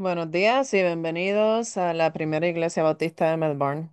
Buenos días y bienvenidos a la primera iglesia bautista de Melbourne.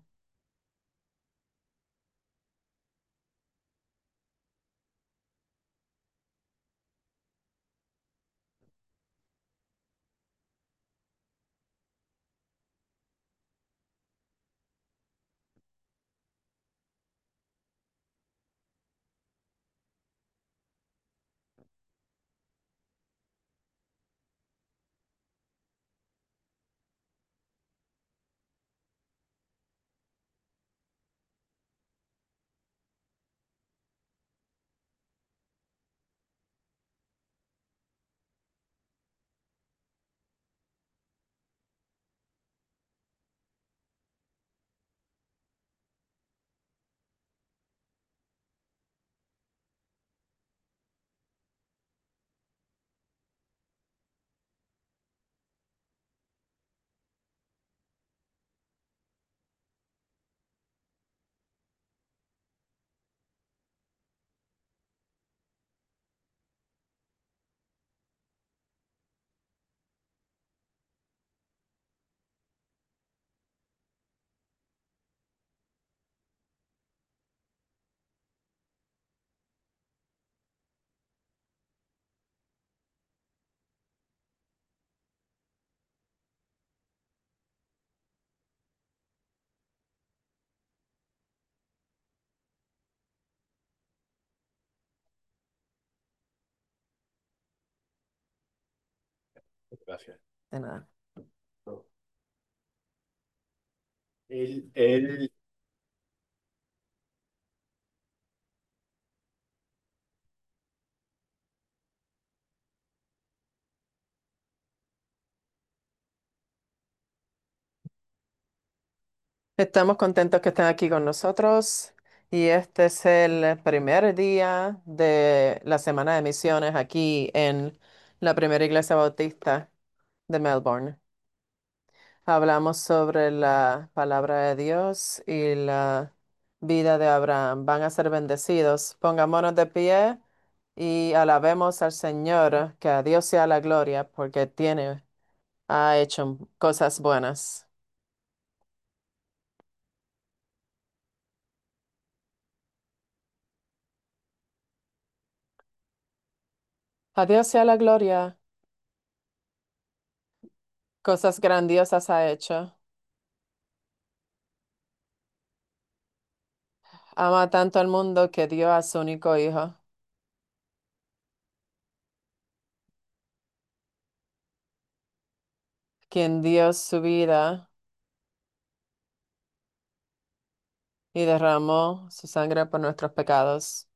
Gracias. De nada. No. Él, Estamos contentos que estén aquí con nosotros y este es el primer día de la semana de misiones aquí en la primera iglesia bautista de Melbourne. Hablamos sobre la palabra de Dios y la vida de Abraham. Van a ser bendecidos. Pongámonos de pie y alabemos al Señor, que a Dios sea la gloria porque ha hecho cosas buenas. A Dios sea la gloria, cosas grandiosas ha hecho. Ama tanto al mundo que dio a su único hijo, quien dio su vida y derramó su sangre por nuestros pecados.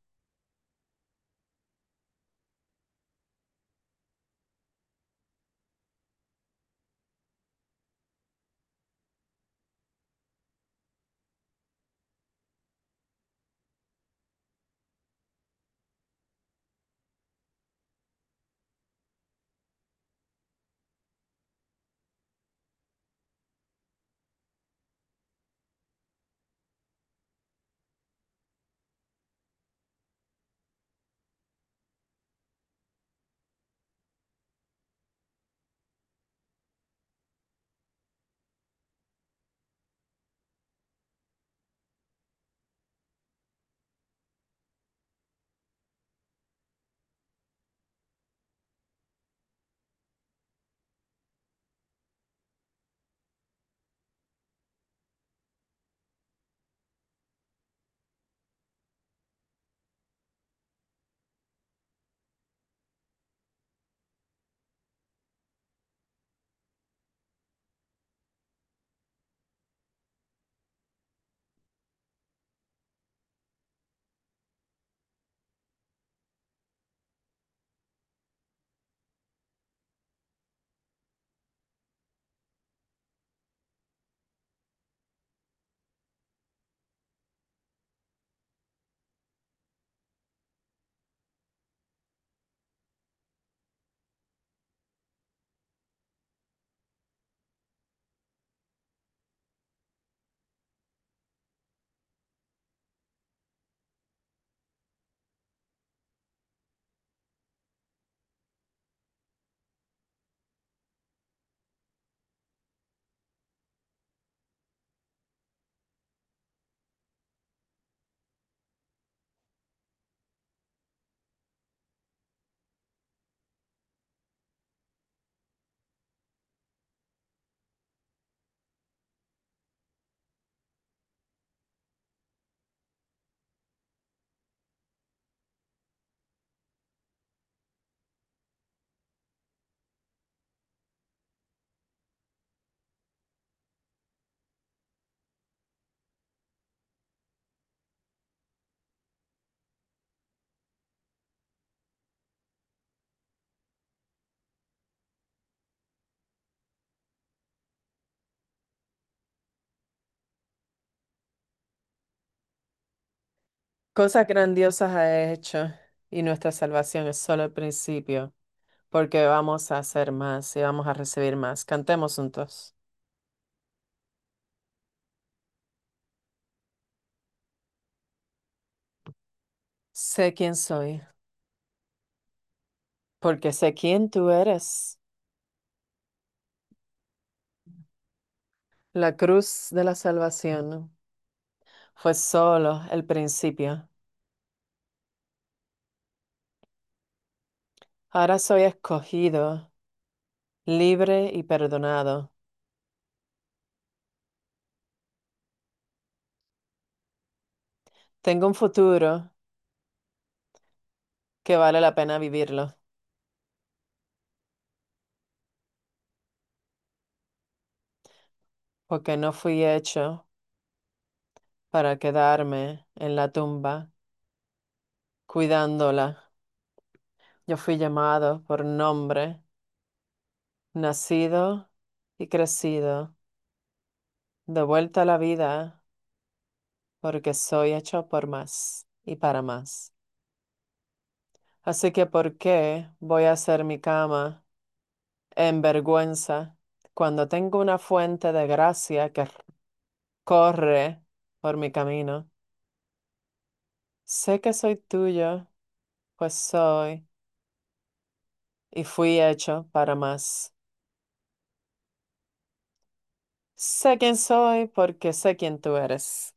Cosas grandiosas ha hecho y nuestra salvación es solo el principio, porque vamos a hacer más y vamos a recibir más. Cantemos juntos. Sé quién soy, porque sé quién tú eres. La cruz de la salvación fue solo el principio. Ahora soy escogido, libre y perdonado. Tengo un futuro que vale la pena vivirlo, porque no fui hecho para quedarme en la tumba cuidándola. Yo fui llamado por nombre, nacido y crecido, de vuelta a la vida, porque soy hecho por más y para más. Así que, ¿por qué voy a hacer mi cama en vergüenza cuando tengo una fuente de gracia que corre por mi camino? Sé que soy tuyo, pues soy y fui hecho para más. Sé quién soy porque sé quién tú eres.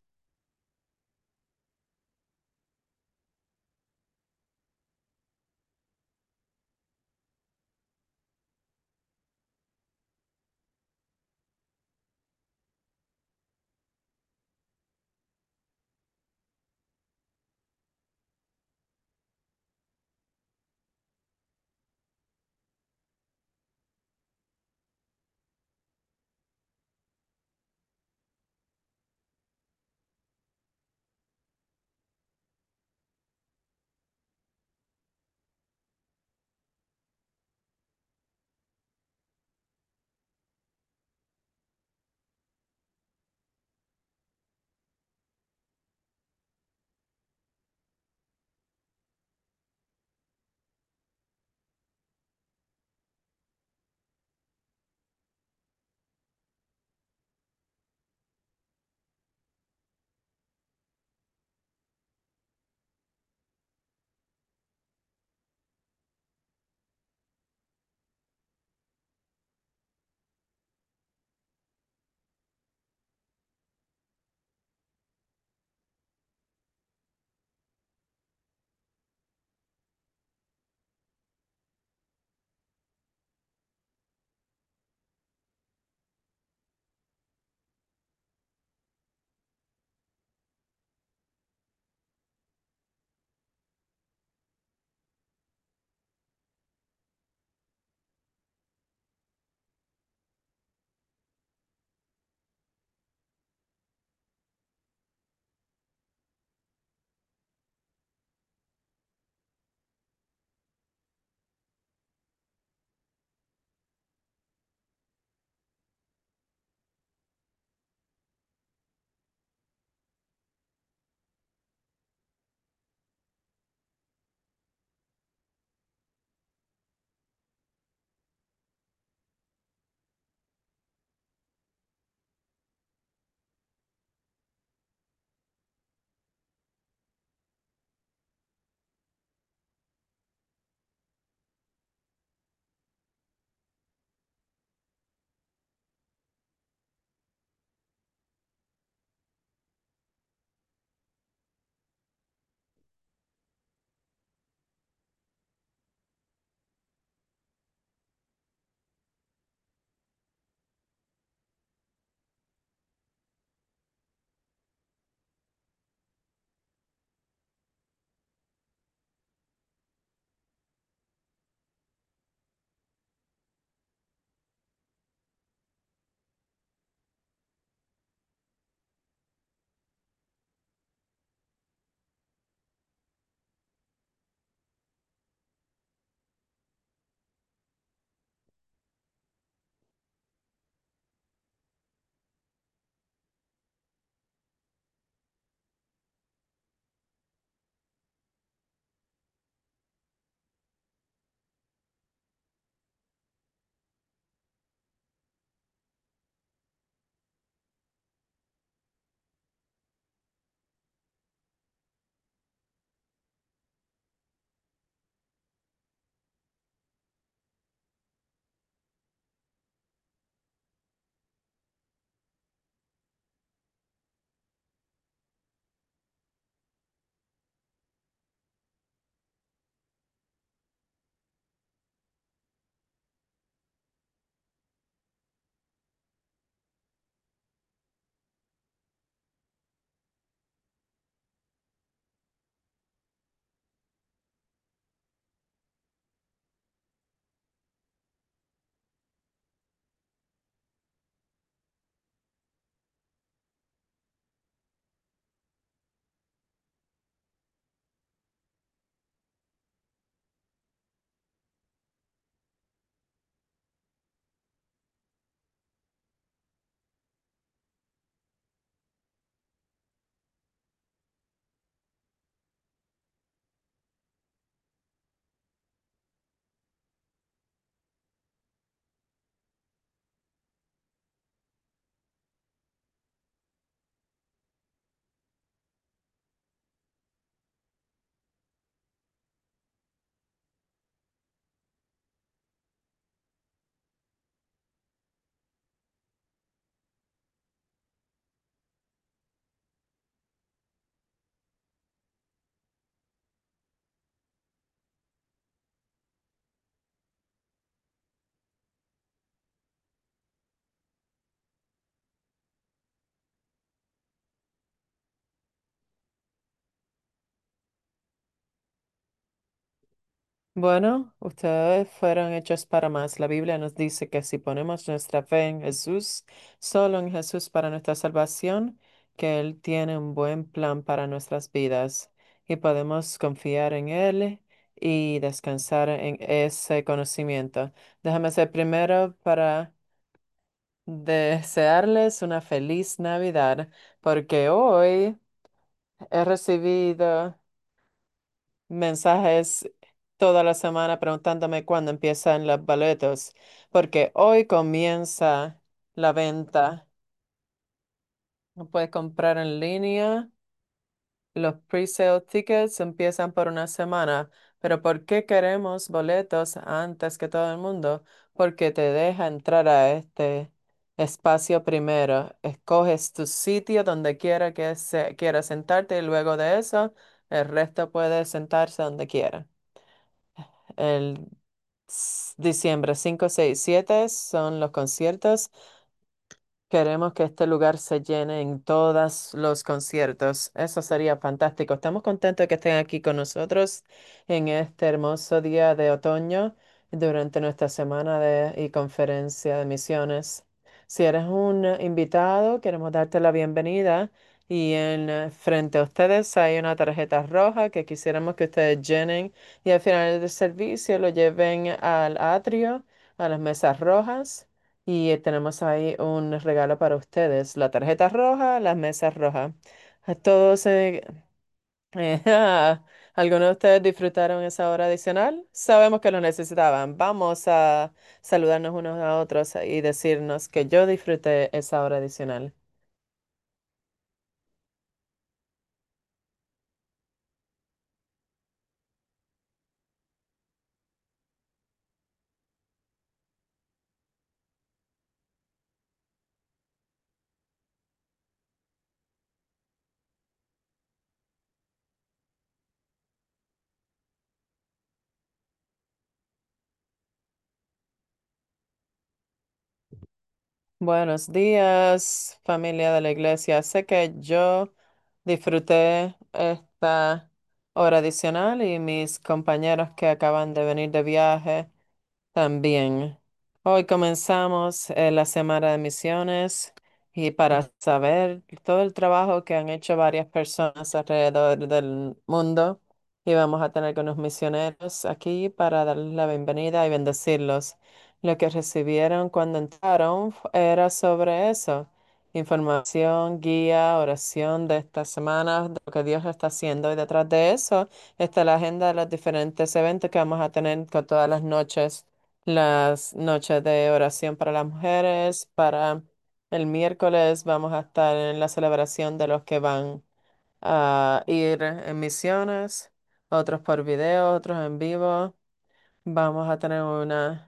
Bueno, ustedes fueron hechos para más. La Biblia nos dice que si ponemos nuestra fe en Jesús, solo en Jesús para nuestra salvación, que Él tiene un buen plan para nuestras vidas y podemos confiar en Él y descansar en ese conocimiento. Déjame ser primero para desearles una feliz Navidad, porque hoy he recibido mensajes toda la semana preguntándome cuándo empiezan los boletos, porque hoy comienza la venta. Puedes comprar en línea. Los pre-sale tickets empiezan por una semana, pero ¿por qué queremos boletos antes que todo el mundo? Porque te deja entrar a este espacio primero. Escoges tu sitio donde quiera que quieras sentarte y luego de eso el resto puede sentarse donde quiera. El diciembre 5, 6, 7 son los conciertos. Queremos que este lugar se llene en todos los conciertos. Eso sería fantástico. Estamos contentos de que estén aquí con nosotros en este hermoso día de otoño durante nuestra semana y conferencia de misiones. Si eres un invitado, queremos darte la bienvenida y frente a ustedes hay una tarjeta roja que quisiéramos que ustedes llenen y al final del servicio lo lleven al atrio, a las mesas rojas. Y tenemos ahí un regalo para ustedes. La tarjeta roja, las mesas rojas. A todos, ¿algunos de ustedes disfrutaron esa hora adicional? Sabemos que lo necesitaban. Vamos a saludarnos unos a otros y decirnos que yo disfruté esa hora adicional. Buenos días, familia de la iglesia. Sé que yo disfruté esta hora adicional y mis compañeros que acaban de venir de viaje. También. Hoy comenzamos la semana de misiones y para saber todo el trabajo que han hecho varias personas alrededor del mundo, y vamos a tener con los misioneros aquí para darles la bienvenida y bendecirlos. Lo que recibieron cuando entraron era sobre eso, información, guía, oración de estas semanas, de lo que Dios está haciendo, y detrás de eso está la agenda de los diferentes eventos que vamos a tener con todas las noches de oración para las mujeres. Para el miércoles vamos a estar en la celebración de los que van a ir en misiones, otros por video, otros en vivo. Vamos a tener una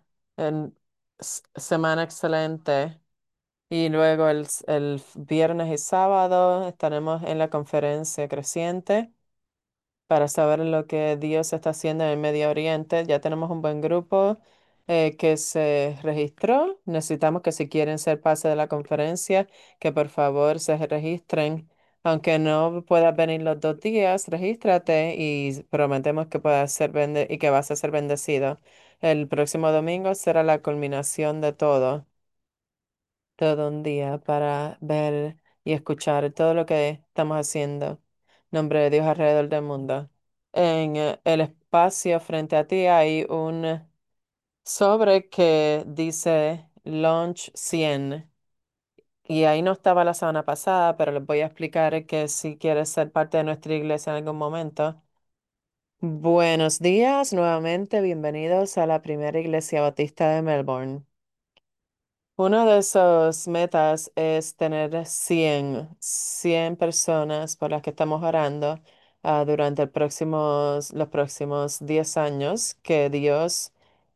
semana excelente. Y luego el viernes y sábado estaremos en la conferencia creciente para saber lo que Dios está haciendo en el Medio Oriente. Ya tenemos un buen grupo que se registró. Necesitamos que si quieren ser parte de la conferencia, que por favor se registren. Aunque no puedas venir los 2 días, regístrate y prometemos que puedas ser y que vas a ser bendecido. El próximo domingo será la culminación de todo un día para ver y escuchar todo lo que estamos haciendo. Nombre de Dios alrededor del mundo. En el espacio frente a ti hay un sobre que dice Launch 100. Y ahí no estaba la semana pasada, pero les voy a explicar que si quieres ser parte de nuestra iglesia en algún momento. Buenos días, nuevamente bienvenidos a la primera iglesia bautista de Melbourne. Una de esas metas es tener cien personas por las que estamos orando durante los próximos 10 años, que Dios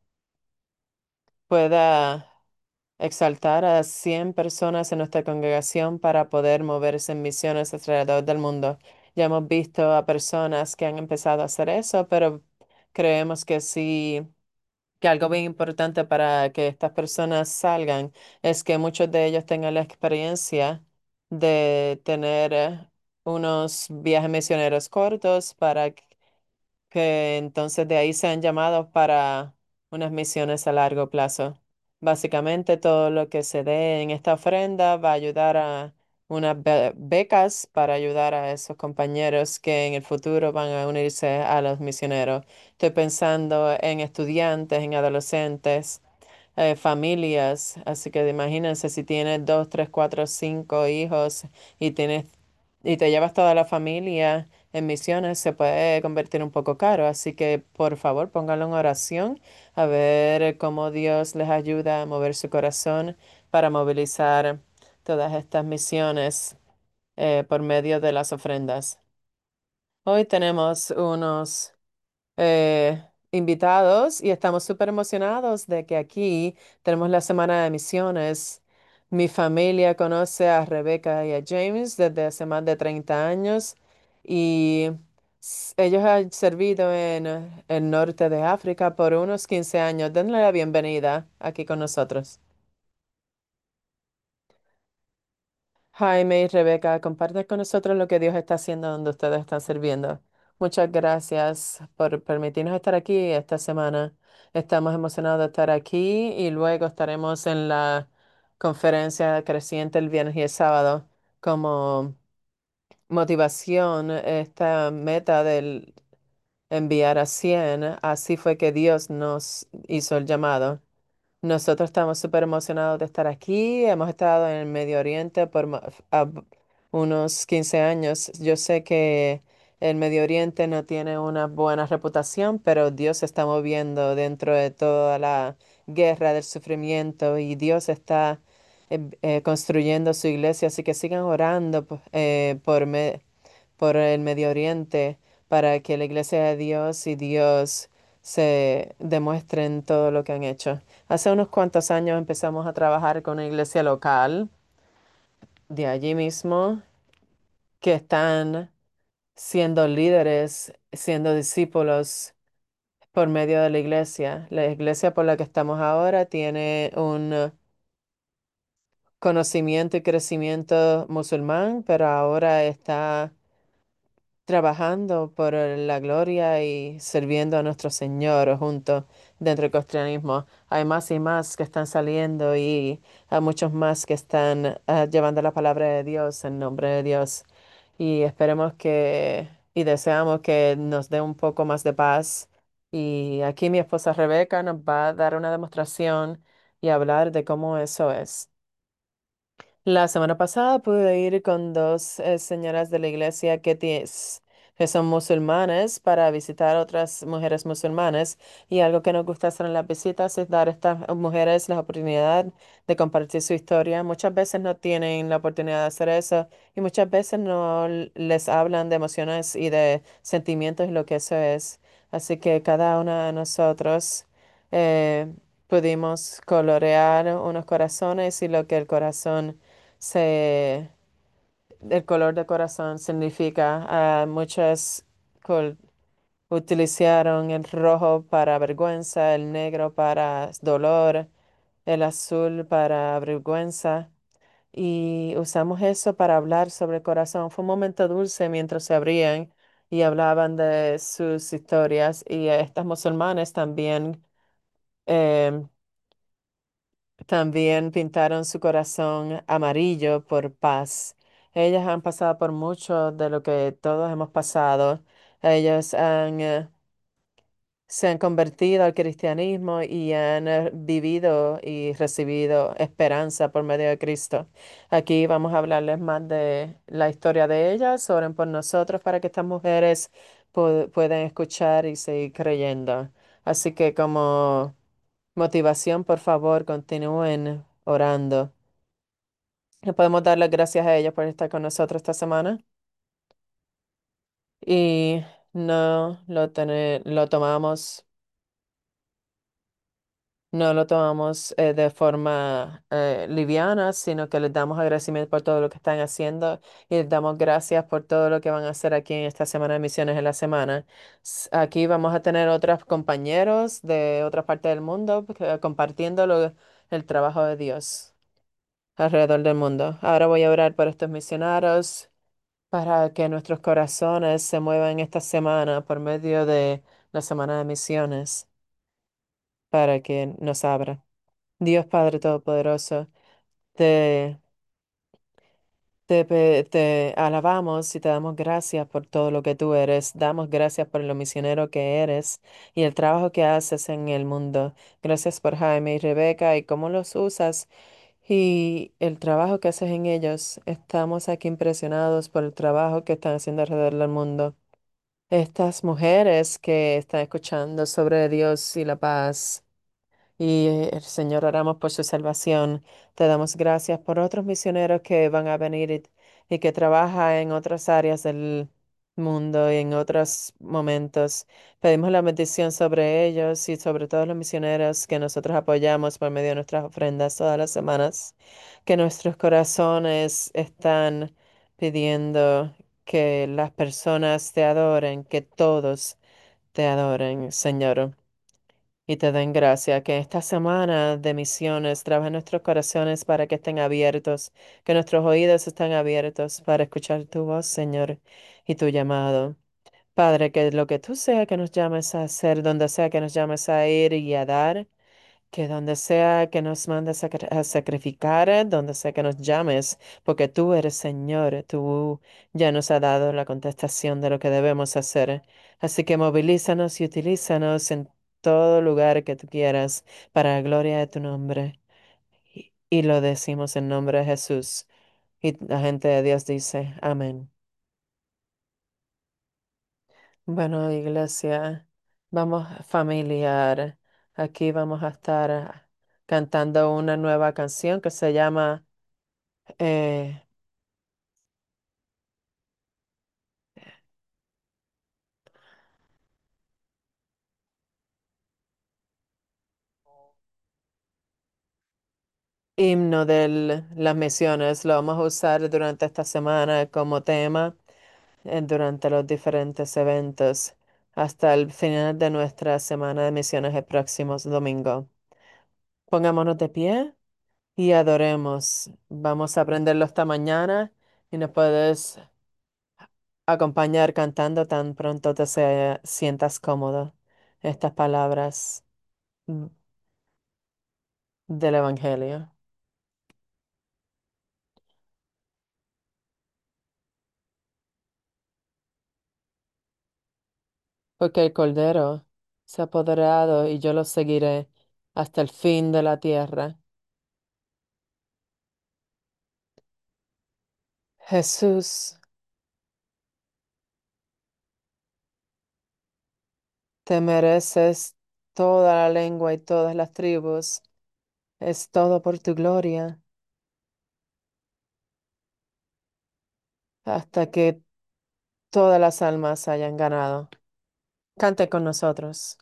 pueda exaltar a 100 personas en nuestra congregación para poder moverse en misiones alrededor del mundo. Ya hemos visto a personas que han empezado a hacer eso, pero creemos que algo bien importante para que estas personas salgan es que muchos de ellos tengan la experiencia de tener unos viajes misioneros cortos que entonces de ahí sean llamados para unas misiones a largo plazo. Básicamente todo lo que se dé en esta ofrenda va a ayudar a unas becas para ayudar a esos compañeros que en el futuro van a unirse a los misioneros. Estoy pensando en estudiantes, en adolescentes, familias, así que imagínense si tienes dos, tres, cuatro, cinco hijos y tienes y te llevas toda la familia en misiones, se puede convertir un poco caro. Así que por favor pónganlo en oración a ver cómo Dios les ayuda a mover su corazón para movilizar todas estas misiones por medio de las ofrendas. Hoy tenemos unos invitados y estamos súper emocionados de que aquí tenemos la semana de misiones. Mi familia conoce a Rebecca y a James desde hace más de 30 años y ellos han servido en el norte de África por unos 15 años. Denle la bienvenida aquí con nosotros. Jaime y Rebeca, comparten con nosotros lo que Dios está haciendo donde ustedes están sirviendo. Muchas gracias por permitirnos estar aquí esta semana. Estamos emocionados de estar aquí y luego estaremos en la conferencia creciente el viernes y el sábado como motivación. Esta meta del enviar a 100, así fue que Dios nos hizo el llamado. Nosotros estamos súper emocionados de estar aquí. Hemos estado en el Medio Oriente por unos 15 años. Yo sé que el Medio Oriente no tiene una buena reputación, pero Dios se está moviendo dentro de toda la guerra del sufrimiento y Dios está construyendo su iglesia. Así que sigan orando por el Medio Oriente para que la iglesia de Dios y Dios se demuestren todo lo que han hecho. Hace unos cuantos años empezamos a trabajar con una iglesia local de allí mismo que están siendo líderes, siendo discípulos por medio de la iglesia. La iglesia por la que estamos ahora tiene un conocimiento y crecimiento musulmán, pero ahora está trabajando por la gloria y sirviendo a nuestro Señor junto dentro del cristianismo. Hay más y más que están saliendo y hay muchos más que están llevando la palabra de Dios en nombre de Dios. Y esperemos que y deseamos que nos dé un poco más de paz. Y aquí mi esposa Rebeca nos va a dar una demostración y hablar de cómo eso es. La semana pasada pude ir con dos señoras de la iglesia que son musulmanes para visitar otras mujeres musulmanes y algo que nos gusta hacer en las visitas es dar a estas mujeres la oportunidad de compartir su historia. Muchas veces no tienen la oportunidad de hacer eso y muchas veces no les hablan de emociones y de sentimientos y lo que eso es. Así que cada una de nosotros eh, pudimos colorear unos corazones y lo que el corazón se, el color de corazón significa, muchas col- utilizaron el rojo para vergüenza, el negro para dolor, el azul para vergüenza. Y usamos eso para hablar sobre el corazón. Fue un momento dulce mientras se abrían y hablaban de sus historias. Y estas musulmanes em, también pintaron su corazón amarillo por paz. Ellas han pasado por mucho de lo que todos hemos pasado. Ellas se han convertido al cristianismo y han vivido y recibido esperanza por medio de Cristo. Aquí vamos a hablarles más de la historia de ellas. Oren por nosotros para que estas mujeres puedan escuchar y seguir creyendo. Así que como motivación, por favor, continúen orando. Le podemos dar las gracias a ella por estar con nosotros esta semana y no lo tomamos de forma liviana, sino que les damos agradecimiento por todo lo que están haciendo y les damos gracias por todo lo que van a hacer aquí en esta semana de misiones en la semana. Aquí vamos a tener otros compañeros de otra parte del mundo compartiendo el trabajo de Dios alrededor del mundo. Ahora voy a orar por estos misioneros para que nuestros corazones se muevan esta semana por medio de la semana de misiones, para que nos abra. Dios Padre Todopoderoso, te, te alabamos y te damos gracias por todo lo que tú eres. Damos gracias por lo misionero que eres y el trabajo que haces en el mundo. Gracias por Jaime y Rebeca y cómo los usas y el trabajo que haces en ellos. Estamos aquí impresionados por el trabajo que están haciendo alrededor del mundo. Estas mujeres que están escuchando sobre Dios y la paz. Y el Señor, oramos por su salvación. Te damos gracias por otros misioneros que van a venir y que trabajan en otras áreas del mundo y en otros momentos. Pedimos la bendición sobre ellos y sobre todos los misioneros que nosotros apoyamos por medio de nuestras ofrendas todas las semanas. Que nuestros corazones están pidiendo que las personas te adoren, que todos te adoren, Señor, y te den gracia. Que esta semana de misiones trabaje en nuestros corazones para que estén abiertos, que nuestros oídos estén abiertos para escuchar tu voz, Señor, y tu llamado. Padre, que lo que tú sea que nos llames a hacer, donde sea que nos llames a ir y a dar, que donde sea que nos mandes a sacrificar, donde sea que nos llames, porque tú eres Señor, tú ya nos has dado la contestación de lo que debemos hacer. Así que movilízanos y utilízanos en todo lugar que tú quieras para la gloria de tu nombre. Y lo decimos en nombre de Jesús. Y la gente de Dios dice, amén. Bueno, iglesia, vamos familiar. Aquí vamos a estar cantando una nueva canción que se llama eh, Himno de las Misiones. Lo vamos a usar durante esta semana como tema durante los diferentes eventos hasta el final de nuestra semana de misiones el próximo domingo. Pongámonos de pie y adoremos. Vamos a aprenderlo esta mañana y nos puedes acompañar cantando tan pronto sientas cómodo estas palabras del Evangelio. Porque el Cordero se ha apoderado y yo lo seguiré hasta el fin de la tierra. Jesús, te mereces toda la lengua y todas las tribus. Es todo por tu gloria, hasta que todas las almas hayan ganado. Cante con nosotros.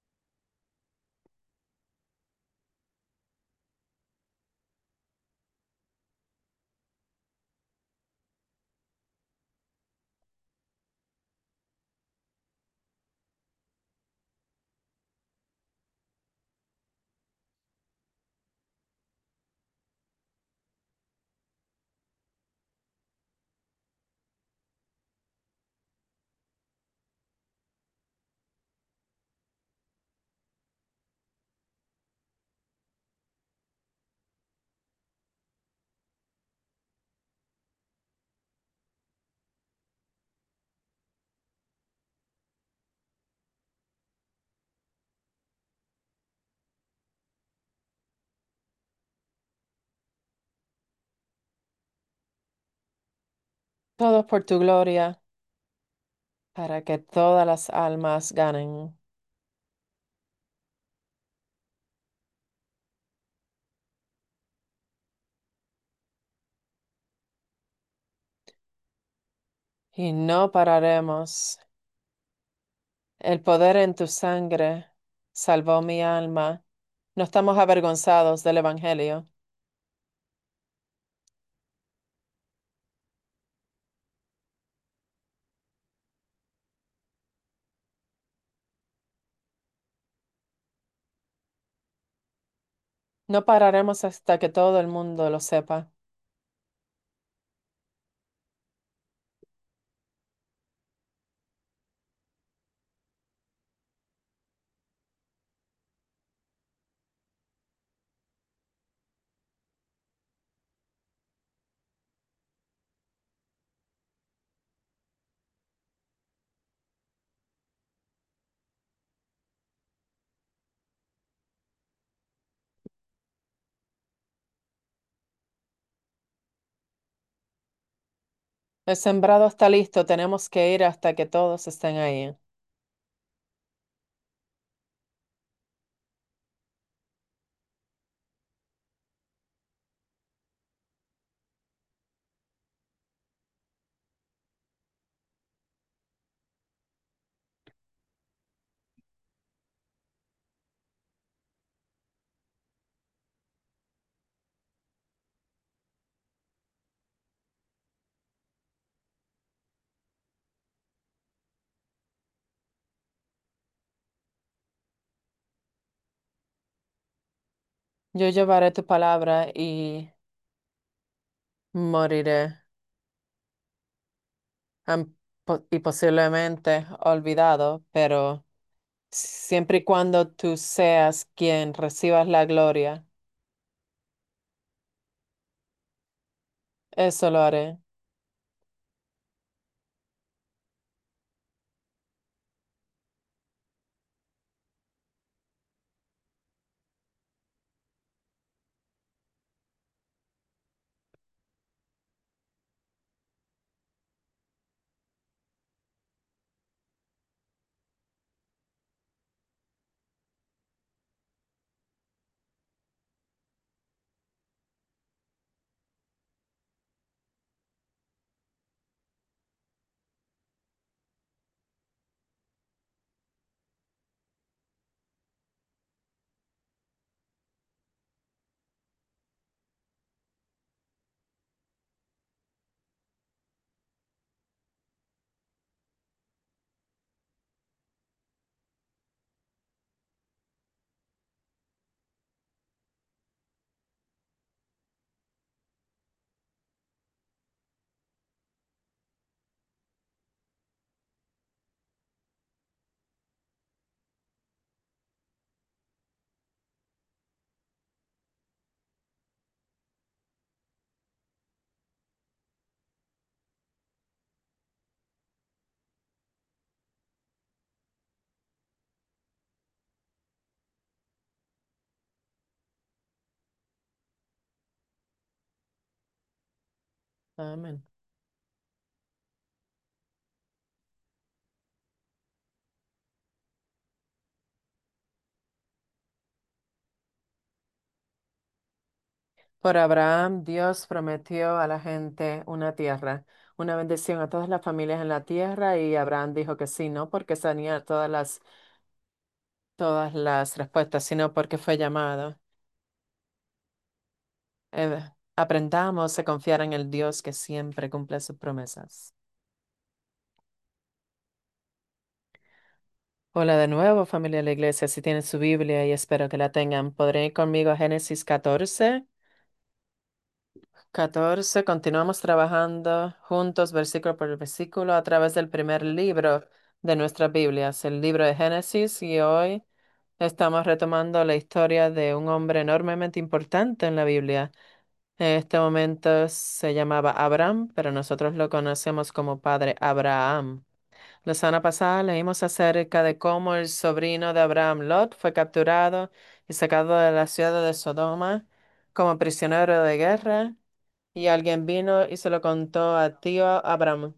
Todos por tu gloria, para que todas las almas ganen. Y no pararemos. El poder en tu sangre salvó mi alma. No estamos avergonzados del Evangelio. No pararemos hasta que todo el mundo lo sepa. El sembrado está listo, tenemos que ir hasta que todos estén ahí. Yo llevaré tu palabra y moriré, y posiblemente olvidado, pero siempre y cuando tú seas quien recibas la gloria, eso lo haré. Amén. Por Abraham, Dios prometió a la gente una tierra, una bendición a todas las familias en la tierra, y Abraham dijo que sí, no porque tenía todas las respuestas, sino porque fue llamado. Aprendamos a confiar en el Dios que siempre cumple sus promesas. Hola de nuevo, familia de la iglesia. Si tienen su Biblia y espero que la tengan, ¿podrían ir conmigo a Génesis 14? 14. Continuamos trabajando juntos, versículo por versículo, a través del primer libro de nuestras Biblias, el libro de Génesis, y hoy estamos retomando la historia de un hombre enormemente importante en la Biblia. En este momento se llamaba Abraham, pero nosotros lo conocemos como Padre Abraham. La semana pasada leímos acerca de cómo el sobrino de Abraham, Lot, fue capturado y sacado de la ciudad de Sodoma como prisionero de guerra, y alguien vino y se lo contó a tío Abraham.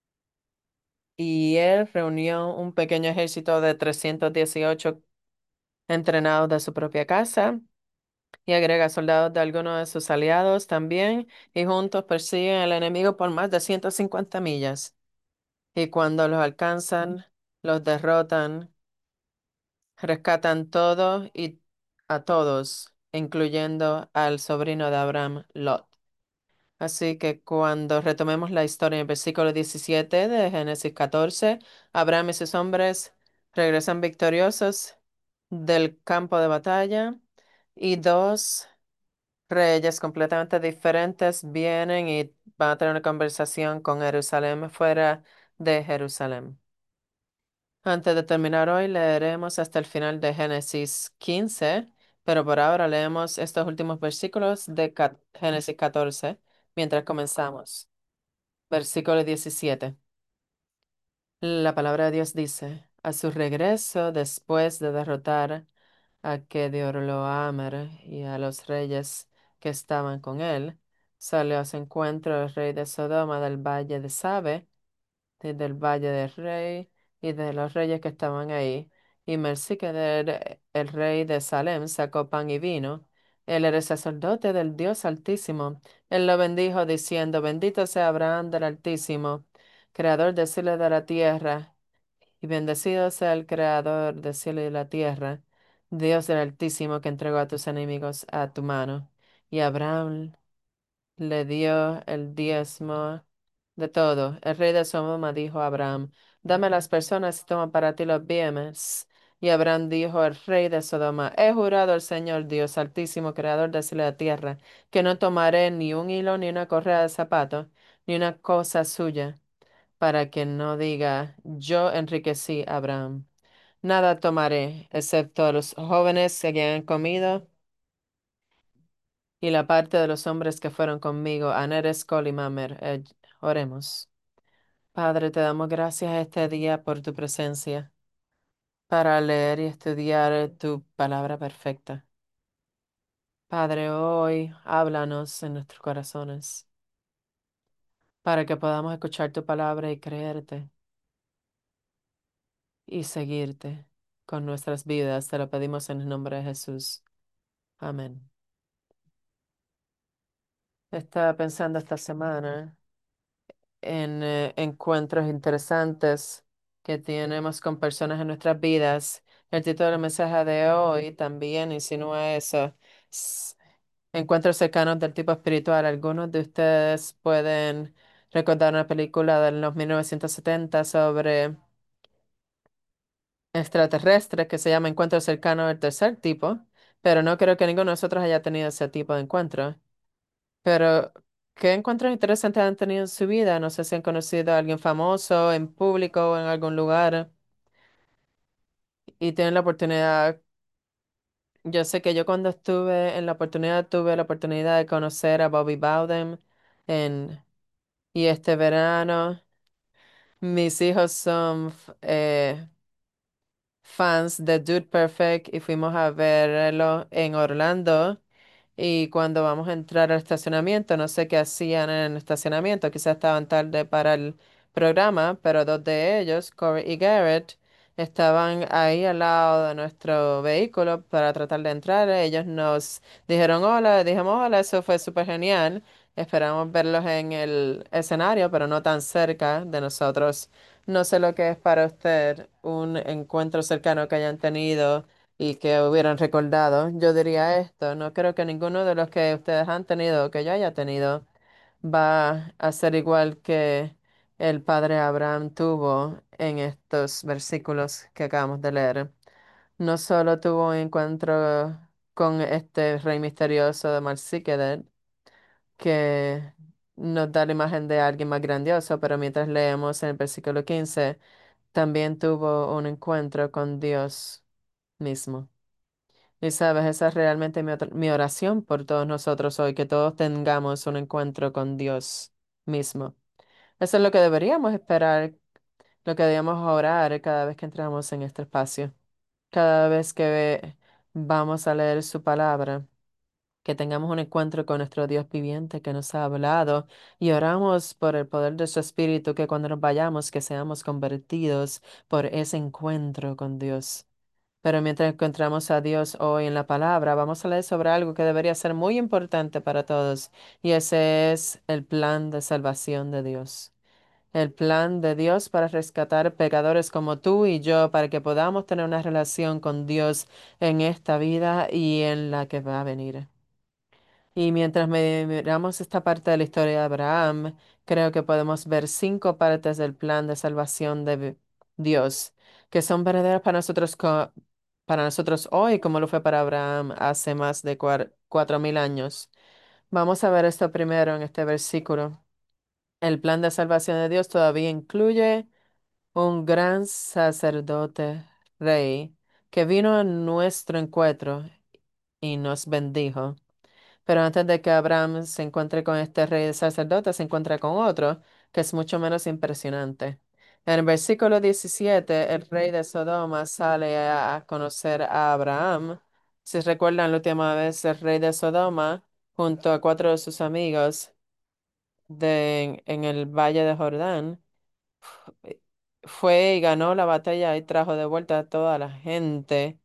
Y él reunió un pequeño ejército de 318 entrenados de su propia casa y agrega soldados de algunos de sus aliados también, y juntos persiguen al enemigo por más de 150 millas. Y cuando los alcanzan, los derrotan, rescatan todo y a todos, incluyendo al sobrino de Abraham, Lot. Así que cuando retomemos la historia en el versículo 17 de Génesis 14, Abraham y sus hombres regresan victoriosos del campo de batalla, y dos reyes completamente diferentes vienen y van a tener una conversación con Jerusalén fuera de Jerusalén. Antes de terminar hoy, leeremos hasta el final de Génesis 15, pero por ahora leemos estos últimos versículos de Génesis 14 mientras comenzamos. Versículo 17. La palabra de Dios dice: a su regreso, después de derrotar a Kedorlaomer y a los reyes que estaban con él, Salió a su encuentro el rey de Sodoma del valle de Sabe, desde el valle del rey y de los reyes que estaban ahí. Y Melquisedec, el rey de Salem, sacó pan y vino. Él era el sacerdote del Dios Altísimo. Él lo bendijo diciendo, bendito sea Abraham del Altísimo, creador del cielo y de la tierra, y bendecido sea el creador del cielo y de la tierra, Dios del Altísimo que entregó a tus enemigos a tu mano. Y Abraham le dio el diezmo de todo. El rey de Sodoma dijo a Abraham, dame las personas y toma para ti los bienes. Y Abraham dijo al rey de Sodoma, he jurado al Señor Dios Altísimo, creador del cielo y la tierra, que no tomaré ni un hilo, ni una correa de zapato, ni una cosa suya, para que no diga, yo enriquecí a Abraham. Nada tomaré, excepto los jóvenes que hayan comido y la parte de los hombres que fueron conmigo, Aner, Escol y Mamer. Oremos. Padre, te damos gracias este día por tu presencia, para leer y estudiar tu palabra perfecta. Padre, hoy háblanos en nuestros corazones, para que podamos escuchar tu palabra y creerte y seguirte con nuestras vidas. Te lo pedimos en el nombre de Jesús. Amén. Estaba pensando esta semana en encuentros interesantes que tenemos con personas en nuestras vidas. El título del mensaje de hoy también insinúa eso. S- Encuentros cercanos del tipo espiritual. Algunos de ustedes pueden recordar una película de los 1970 sobre extraterrestres que se llama Encuentros cercanos del tercer tipo, pero no creo que ninguno de nosotros haya tenido ese tipo de encuentro. Pero, ¿qué encuentros interesantes han tenido en su vida? No sé si han conocido a alguien famoso en público o en algún lugar y tienen la oportunidad. Yo sé que yo cuando estuve en la oportunidad, tuve la oportunidad de conocer a Bobby Bowden en, y este verano mis hijos son fans de Dude Perfect y fuimos a verlo en Orlando. Y cuando vamos a entrar al estacionamiento, no sé qué hacían en el estacionamiento, quizás estaban tarde para el programa, pero dos de ellos, Corey y Garrett, estaban ahí al lado de nuestro vehículo para tratar de entrar. Ellos nos dijeron hola, dijimos hola, eso fue súper genial. Esperamos verlos en el escenario, pero no tan cerca de nosotros. No sé lo que es para usted un encuentro cercano que hayan tenido y que hubieran recordado. Yo diría esto, no creo que ninguno de los que ustedes han tenido o que yo haya tenido va a ser igual que el padre Abraham tuvo en estos versículos que acabamos de leer. No solo tuvo un encuentro con este rey misterioso de Melquisedec, que nos da la imagen de alguien más grandioso, pero mientras leemos en el versículo 15, también tuvo un encuentro con Dios mismo. Y sabes, esa es realmente mi oración por todos nosotros hoy, que todos tengamos un encuentro con Dios mismo. Eso es lo que deberíamos esperar, lo que debemos orar cada vez que entramos en este espacio, cada vez que vamos a leer su palabra, que tengamos un encuentro con nuestro Dios viviente que nos ha hablado y oramos por el poder de su Espíritu, que cuando nos vayamos, que seamos convertidos por ese encuentro con Dios. Pero mientras encontramos a Dios hoy en la palabra, vamos a leer sobre algo que debería ser muy importante para todos, y ese es el plan de salvación de Dios. El plan de Dios para rescatar pecadores como tú y yo, para que podamos tener una relación con Dios en esta vida y en la que va a venir. Y mientras miramos esta parte de la historia de Abraham, creo que podemos ver cinco partes del plan de salvación de Dios, que son verdaderas para nosotros hoy, como lo fue para Abraham hace más de 4000 años. Vamos a ver esto primero en este versículo. El plan de salvación de Dios todavía incluye un gran sacerdote rey que vino a nuestro encuentro y nos bendijo. Pero antes de que Abraham se encuentre con este rey de sacerdotes, se encuentra con otro que es mucho menos impresionante. En el versículo 17, el rey de Sodoma sale a conocer a Abraham. Si recuerdan la última vez, el rey de Sodoma junto a cuatro de sus amigos en el Valle de Jordán, eh, fue y ganó la batalla y trajo de vuelta a toda la gente.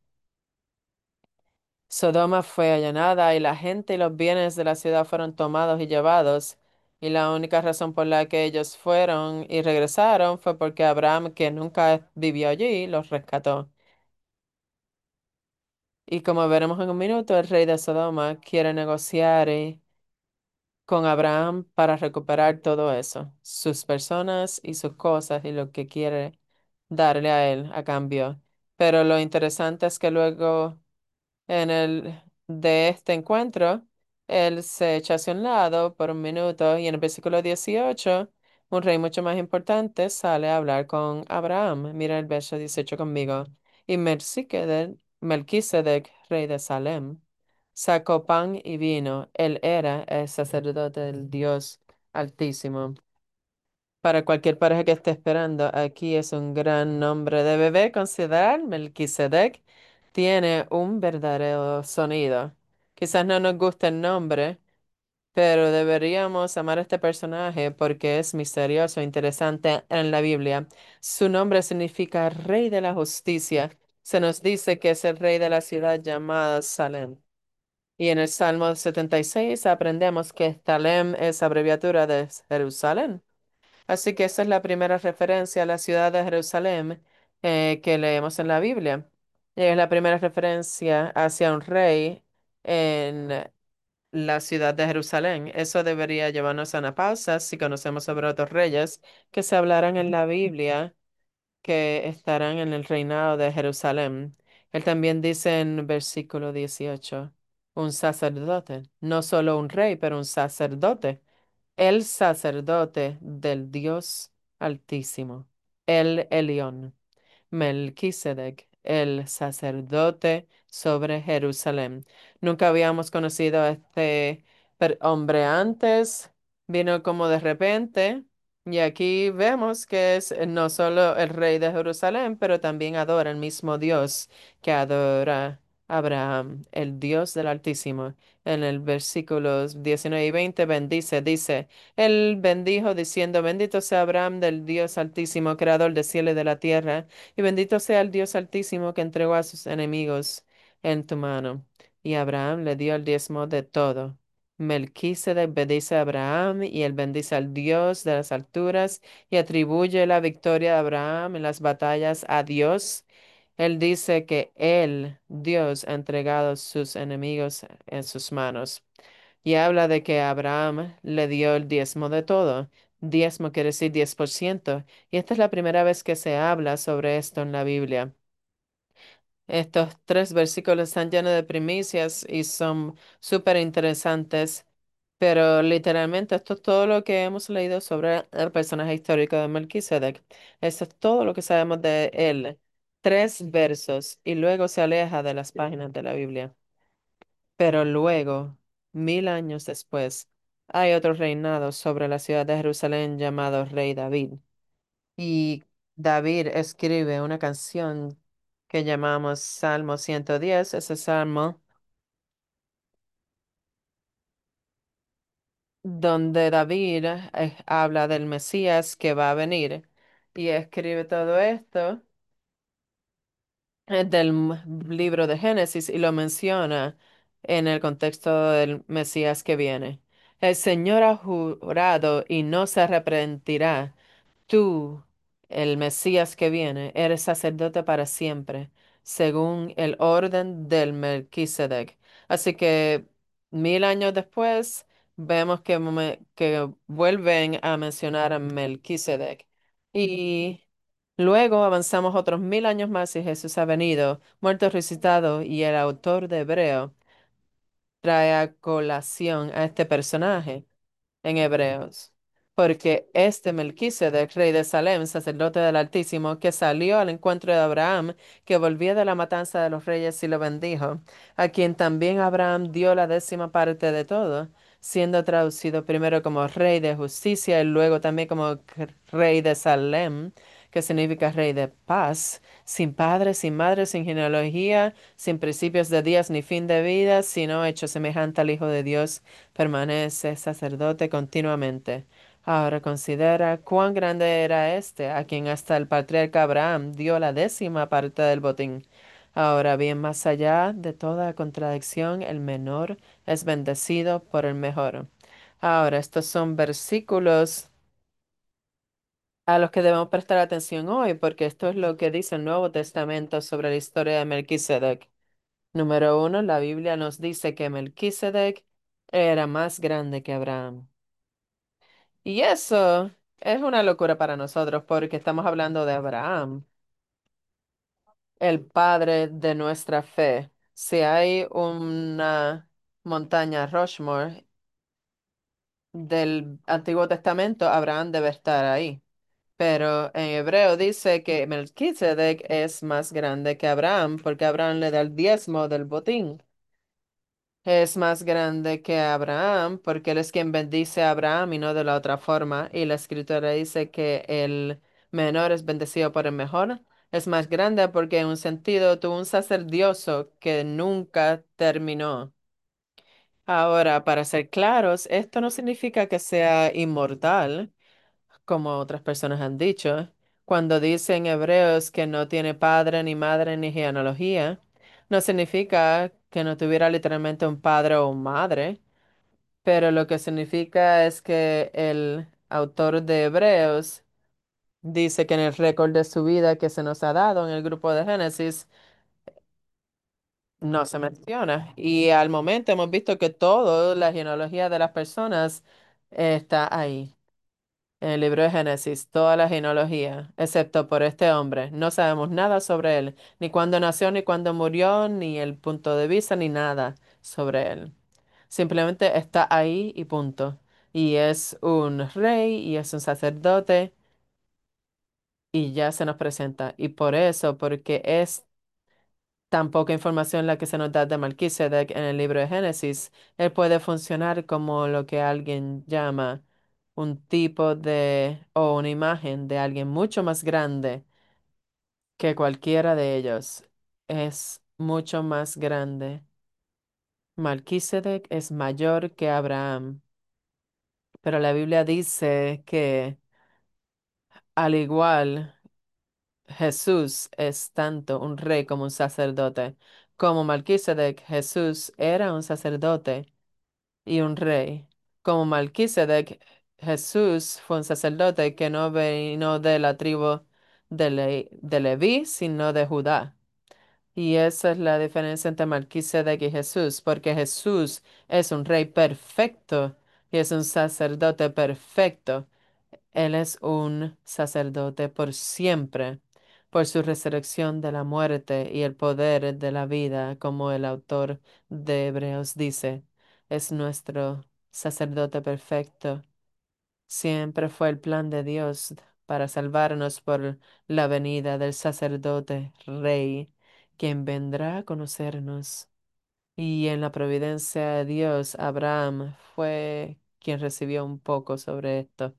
Sodoma fue allanada y la gente y los bienes de la ciudad fueron tomados y llevados. Y la única razón por la que ellos fueron y regresaron fue porque Abraham, que nunca vivió allí, los rescató. Y como veremos en un minuto, el rey de Sodoma quiere negociar con Abraham para recuperar todo eso, sus personas y sus cosas y lo que quiere darle a él a cambio. Pero lo interesante es que luego en el de este encuentro, él se echa hacia un lado por un minuto y en el versículo 18, un rey mucho más importante sale a hablar con Abraham. Mira el verso 18 conmigo. Y Melquisedec, rey de Salem, sacó pan y vino. Él era el sacerdote del Dios Altísimo. Para cualquier pareja que esté esperando, aquí es un gran nombre de bebé. Considerar Melquisedec tiene un verdadero sonido. Quizás no nos guste el nombre, pero deberíamos amar a este personaje porque es misterioso e interesante en la Biblia. Su nombre significa Rey de la Justicia. Se nos dice que es el rey de la ciudad llamada Salem. Y en el Salmo 76 aprendemos que Salem es abreviatura de Jerusalén. Así que esa es la primera referencia a la ciudad de Jerusalén que leemos en la Biblia. Y es la primera referencia hacia un rey en la ciudad de Jerusalén. Eso debería llevarnos a una pausa si conocemos sobre otros reyes que se hablarán en la Biblia que estarán en el reinado de Jerusalén. Él también dice en versículo 18, un sacerdote, no solo un rey, pero un sacerdote, el sacerdote del Dios Altísimo, el Elión. Melquisedec, el sacerdote sobre Jerusalén. Nunca habíamos conocido a este hombre antes, vino como de repente, y aquí vemos que es no solo el rey de Jerusalén, pero también adora el mismo Dios que adora Abraham, el Dios del Altísimo. En el versículos 19 y 20 bendice, dice, él bendijo diciendo, bendito sea Abraham del Dios Altísimo, creador del cielo y de la tierra y bendito sea el Dios Altísimo que entregó a sus enemigos en tu mano. Y Abraham le dio el diezmo de todo. Melquisedec bendice a Abraham y él bendice al Dios de las alturas y atribuye la victoria de Abraham en las batallas a Dios. Él dice que él, Dios, ha entregado sus enemigos en sus manos. Y habla de que Abraham le dio el diezmo de todo. Diezmo quiere decir 10%. Y esta es la primera vez que se habla sobre esto en la Biblia. Estos tres versículos están llenos de primicias y son súper interesantes, pero literalmente esto es todo lo que hemos leído sobre el personaje histórico de Melquisedec. Eso es todo lo que sabemos de él. Tres versos y luego se aleja de las páginas de la Biblia. Pero luego, 1000 años después, hay otro reinado sobre la ciudad de Jerusalén llamado Rey David. Y David escribe una canción que llamamos Salmo 110. Ese salmo donde David habla del Mesías que va a venir. Y escribe todo esto del libro de Génesis y lo menciona en el contexto del Mesías que viene. El Señor ha jurado y no se arrepentirá. Tú, el Mesías que viene, eres sacerdote para siempre, según el orden del Melquisedec. Así que 1000 años después, vemos que vuelven a mencionar a Melquisedec. Y luego avanzamos otros 1000 años más y Jesús ha venido, muerto, resucitado, y el autor de Hebreo trae a colación a este personaje en Hebreos, porque este Melquisedec, rey de Salem, sacerdote del Altísimo, que salió al encuentro de Abraham, que volvía de la matanza de los reyes y lo bendijo, a quien también Abraham dio la 10ª parte de todo, siendo traducido primero como rey de justicia y luego también como rey de Salem, que significa rey de paz, sin padre, sin madre, sin genealogía, sin principios de días ni fin de vida, sino hecho semejante al Hijo de Dios, permanece sacerdote continuamente. Ahora considera cuán grande era este, a quien hasta el patriarca Abraham dio la décima parte del botín. Ahora bien, más allá de toda contradicción, el menor es bendecido por el mejor. Ahora, estos son versículos a los que debemos prestar atención hoy, porque esto es lo que dice el Nuevo Testamento sobre la historia de Melquisedec. Número uno, la Biblia nos dice que Melquisedec era más grande que Abraham. Y eso es una locura para nosotros, porque estamos hablando de Abraham, el padre de nuestra fe. Si hay una montaña Rushmore del Antiguo Testamento, Abraham debe estar ahí. Pero en hebreo dice que Melquisedec es más grande que Abraham, porque Abraham le da el diezmo del botín. Es más grande que Abraham, porque él es quien bendice a Abraham y no de la otra forma. Y la escritura dice que el menor es bendecido por el mejor. Es más grande porque en un sentido tuvo un sacerdioso que nunca terminó. Ahora, para ser claros, esto no significa que sea inmortal como otras personas han dicho, cuando dicen hebreos que no tiene padre, ni madre, ni genealogía, no significa que no tuviera literalmente un padre o una madre, pero lo que significa es que el autor de Hebreos dice que en el récord de su vida que se nos ha dado en el grupo de Génesis no se menciona. Y al momento hemos visto que toda la genealogía de las personas está ahí. En el libro de Génesis, toda la genealogía, excepto por este hombre. No sabemos nada sobre él, ni cuándo nació, ni cuándo murió, ni el punto de vista, ni nada sobre él. Simplemente está ahí y punto. Y es un rey y es un sacerdote y ya se nos presenta. Y por eso, porque es tan poca información la que se nos da de Melquisedec en el libro de Génesis, él puede funcionar como lo que alguien llama un tipo de o una imagen de alguien mucho más grande que cualquiera de ellos. Es mucho más grande. Melquisedec es mayor que Abraham, pero la Biblia dice que al igual Jesús es tanto un rey como un sacerdote. Como Melquisedec, Jesús era un sacerdote y un rey. Como Melquisedec, Jesús fue un sacerdote que no vino de la tribu de Leví, sino de Judá. Y esa es la diferencia entre Melquisedec y Jesús, porque Jesús es un rey perfecto y es un sacerdote perfecto. Él es un sacerdote por siempre, por su resurrección de la muerte y el poder de la vida, como el autor de Hebreos dice. Es nuestro sacerdote perfecto. Siempre fue el plan de Dios para salvarnos por la venida del sacerdote rey, quien vendrá a conocernos. Y en la providencia de Dios, Abraham fue quien recibió un poco sobre esto.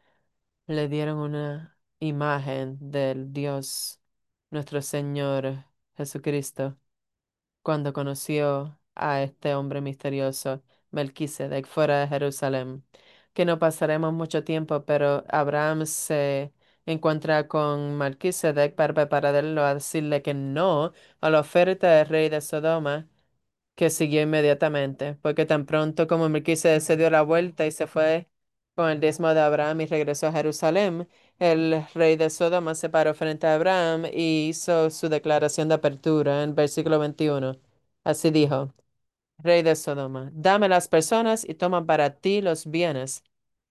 Le dieron una imagen del Dios, nuestro Señor Jesucristo, cuando conoció a este hombre misterioso, Melquisedec, fuera de Jerusalén. Que no pasaremos mucho tiempo, pero Abraham se encuentra con Melquisedec para prepararlo a decirle que no a la oferta del rey de Sodoma que siguió inmediatamente, porque tan pronto como Melquisedec se dio la vuelta y se fue con el diezmo de Abraham y regresó a Jerusalén, el rey de Sodoma se paró frente a Abraham y hizo su declaración de apertura en versículo 21. Así dijo, Rey de Sodoma, dame las personas y toma para ti los bienes.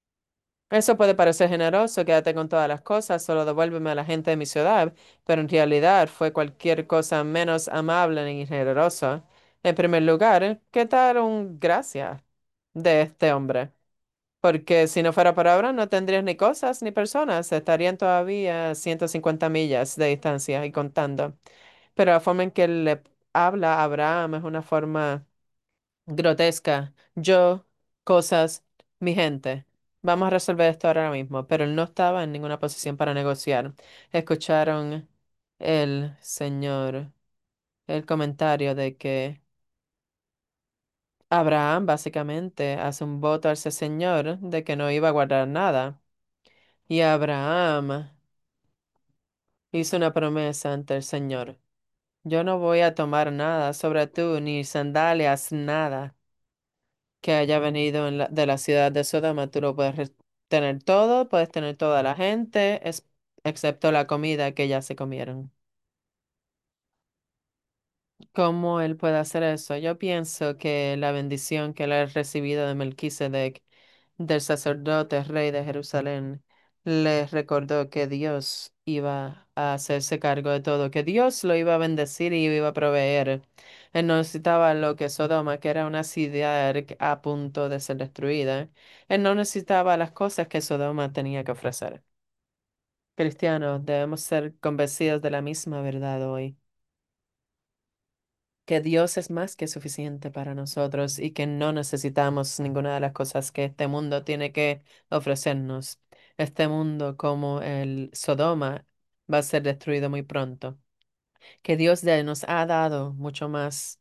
Eso puede parecer generoso, quédate con todas las cosas, solo devuélveme a la gente de mi ciudad, pero en realidad fue cualquier cosa menos amable ni generosa. En primer lugar, ¿qué tal un gracias de este hombre? Porque si no fuera por Abraham, no tendrías ni cosas ni personas, estarían todavía a 150 millas de distancia y contando. Pero la forma en que él le habla a Abraham es una forma grotesca. Yo, cosas, mi gente. vamos a resolver esto ahora mismo, pero él no estaba en ninguna posición para negociar. Escucharon el señor, el comentario de que Abraham básicamente hace un voto a ese señor de que no iba a guardar nada. Y Abraham hizo una promesa ante el Señor. Yo no voy a tomar nada sobre tú, ni sandalias, nada que haya venido de la ciudad de Sodoma. Tú lo puedes tener todo, puedes tener toda la gente, excepto la comida que ya se comieron. ¿Cómo él puede hacer eso? Yo pienso que la bendición que él ha recibido de Melquisedec, del sacerdote rey de Jerusalén, le recordó que Dios iba a hacerse cargo de todo, que Dios lo iba a bendecir y iba a proveer. Él no necesitaba lo que Sodoma, que era una ciudad a punto de ser destruida. Él no necesitaba las cosas que Sodoma tenía que ofrecer. Cristianos, debemos ser convencidos de la misma verdad hoy, que Dios es más que suficiente para nosotros y que no necesitamos ninguna de las cosas que este mundo tiene que ofrecernos. Este mundo, como el Sodoma, va a ser destruido muy pronto. Que Dios nos ha dado mucho más,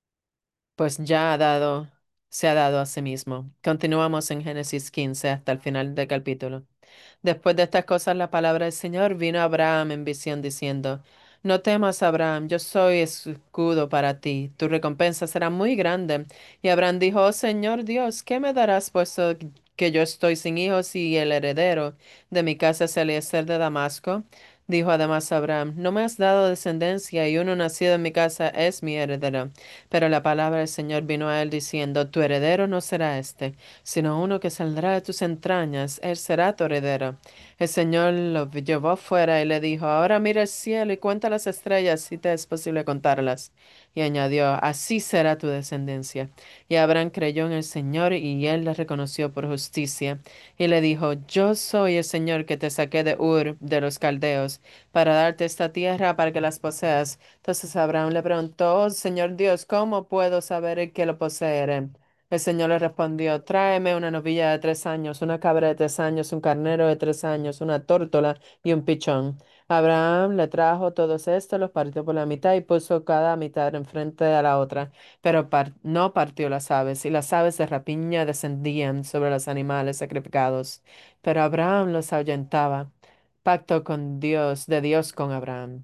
pues ya ha dado, se ha dado a sí mismo. Continuamos en Génesis 15 hasta el final del capítulo. Después de estas cosas, la palabra del Señor vino a Abraham en visión diciendo, no temas, Abraham, yo soy escudo para ti, tu recompensa será muy grande. Y Abraham dijo, oh Señor Dios, ¿qué me darás puesto que yo estoy sin hijos y el heredero de mi casa es Eliezer de Damasco? Dijo además Abraham, no me has dado descendencia y uno nacido en mi casa es mi heredero. Pero la palabra del Señor vino a él diciendo, tu heredero no será este, sino uno que saldrá de tus entrañas, él será tu heredero. El Señor lo llevó fuera y le dijo, ahora mira el cielo y cuenta las estrellas si te es posible contarlas. Y añadió, así será tu descendencia. Y Abraham creyó en el Señor y él le reconoció por justicia. Y le dijo, yo soy el Señor que te saqué de Ur de los Caldeos para darte esta tierra para que las poseas. Entonces Abraham le preguntó, oh, Señor Dios, ¿cómo puedo saber que lo poseeré? El Señor le respondió, tráeme una novilla de 3 años, una cabra de 3 años, un carnero de 3 años, una tórtola y un pichón. Abraham le trajo todos estos, los partió por la mitad y puso cada mitad enfrente a la otra, pero no partió las aves, y las aves de rapiña descendían sobre los animales sacrificados, pero Abraham los ahuyentaba. Pacto con Dios, de Dios con Abraham.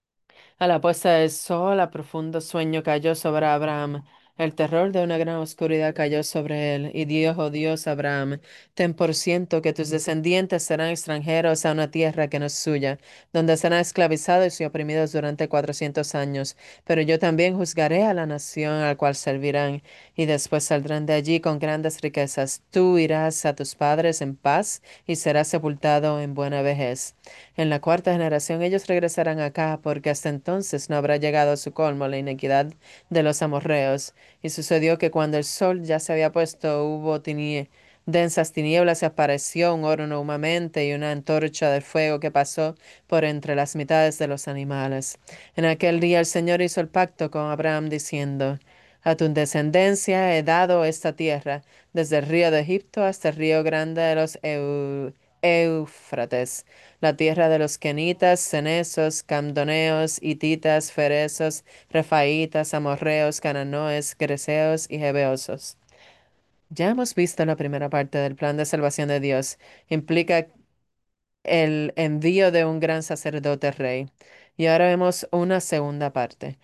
A la puesta del sol, a profundo sueño cayó sobre Abraham. El terror de una gran oscuridad cayó sobre él, y Dios, oh Dios, Abraham, ten por ciento que tus descendientes serán extranjeros a una tierra que no es suya, donde serán esclavizados y oprimidos durante 400 años. Pero yo también juzgaré a la nación a la cual servirán, y después saldrán de allí con grandes riquezas. Tú irás a tus padres en paz, y serás sepultado en buena vejez. En la cuarta generación ellos regresarán acá, porque hasta entonces no habrá llegado a su colmo la iniquidad de los amorreos. Y sucedió que cuando el sol ya se había puesto, hubo densas tinieblas y apareció un horno humamente y una antorcha de fuego que pasó por entre las mitades de los animales. En aquel día el Señor hizo el pacto con Abraham diciendo, a tu descendencia he dado esta tierra, desde el río de Egipto hasta el río grande de los Éufrates, la tierra de los kenitas, cenesos, camdoneos, hititas, ferezos, refaitas, amorreos, cananeos, greseos y jebeosos. Ya hemos visto la primera parte del plan de salvación de Dios. Implica el envío de un gran sacerdote rey. Y ahora vemos una segunda parte.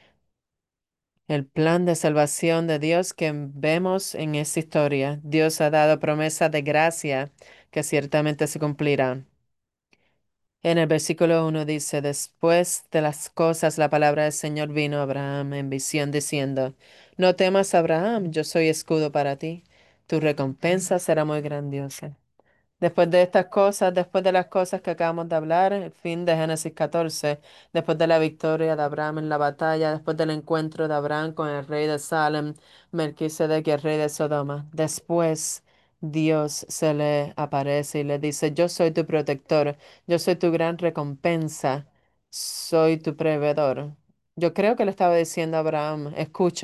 El plan de salvación de Dios que vemos en esta historia. Dios ha dado promesa de gracia que ciertamente se cumplirá. En el versículo 1 dice, después de las cosas, la palabra del Señor vino a Abraham en visión diciendo, no temas, Abraham, yo soy escudo para ti, tu recompensa será muy grandiosa. Después de estas cosas, después de las cosas que acabamos de hablar, el fin de Génesis 14, después de la victoria de Abraham en la batalla, después del encuentro de Abraham con el rey de Salem, Melquisedec y el rey de Sodoma, después Dios se le aparece y le dice, yo soy tu protector, yo soy tu gran recompensa, soy tu proveedor. Yo creo que le estaba diciendo a Abraham, escucha.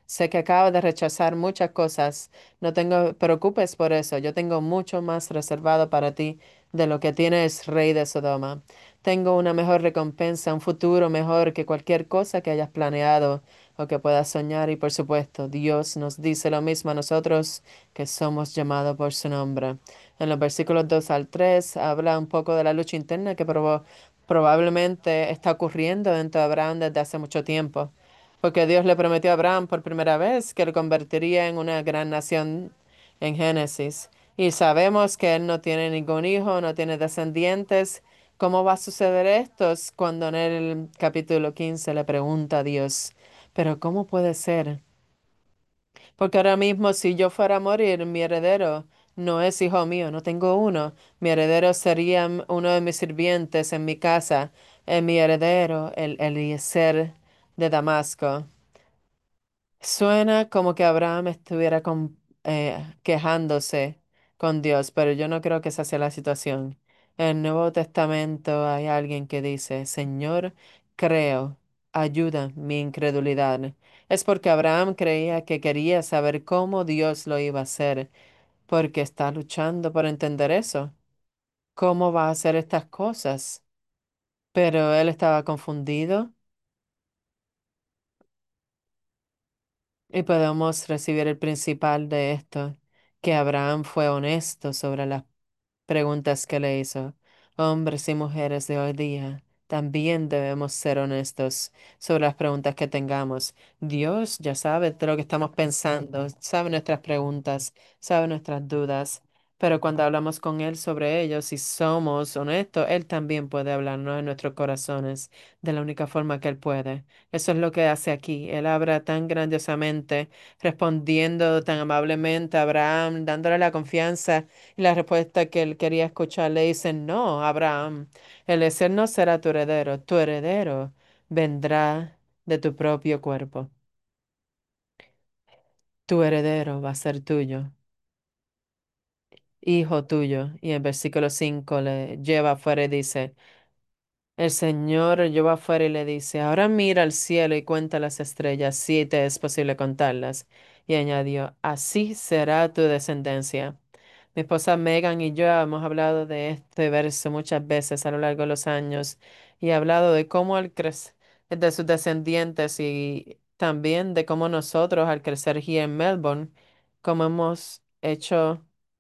Sé que acabas de rechazar muchas cosas. No tengo, preocupes por eso. Yo tengo mucho más reservado para ti de lo que tienes, rey de Sodoma. Tengo una mejor recompensa, un futuro mejor que cualquier cosa que hayas planeado o que puedas soñar. Y por supuesto, Dios nos dice lo mismo a nosotros que somos llamados por su nombre. En los versículos 2 al 3 habla un poco de la lucha interna que probablemente está ocurriendo dentro de Abraham desde hace mucho tiempo, porque Dios le prometió a Abraham por primera vez que lo convertiría en una gran nación en Génesis. Y sabemos que él no tiene ningún hijo, no tiene descendientes. ¿Cómo va a suceder esto? Es cuando en el capítulo 15 le pregunta a Dios, pero ¿cómo puede ser? Porque ahora mismo si yo fuera a morir, mi heredero no es hijo mío, no tengo uno. Mi heredero sería uno de mis sirvientes en mi casa, mi heredero, el Eliezer de Damasco. Suena como que Abraham estuviera quejándose con Dios, pero yo no creo que esa sea la situación. En el Nuevo Testamento hay alguien que dice, Señor, creo, ayuda mi incredulidad. Es porque Abraham creía que quería saber cómo Dios lo iba a hacer, porque está luchando por entender eso. ¿Cómo va a hacer estas cosas? Pero él estaba confundido. Y podemos recibir el principal de esto, que Abraham fue honesto sobre las preguntas que le hizo. Hombres y mujeres de hoy día, también debemos ser honestos sobre las preguntas que tengamos. Dios ya sabe de lo que estamos pensando, sabe nuestras preguntas, sabe nuestras dudas, pero cuando hablamos con Él sobre ellos y somos honestos, Él también puede hablarnos en nuestros corazones de la única forma que Él puede. Eso es lo que hace aquí. Él habla tan grandiosamente, respondiendo tan amablemente a Abraham, dándole la confianza y la respuesta que él quería escuchar. Le dice, no, Abraham, Eliezer no será tu heredero vendrá de tu propio cuerpo. Tu heredero va a ser tuyo, hijo tuyo. Y en versículo 5 le lleva afuera y dice, el Señor lleva afuera y le dice, ahora mira al cielo y cuenta las estrellas, si te es posible contarlas. Y añadió, así será tu descendencia. Mi esposa Megan y yo hemos hablado de este verso muchas veces a lo largo de los años y he hablado de cómo al crecer, de sus descendientes y también de cómo nosotros al crecer aquí en Melbourne, cómo hemos hecho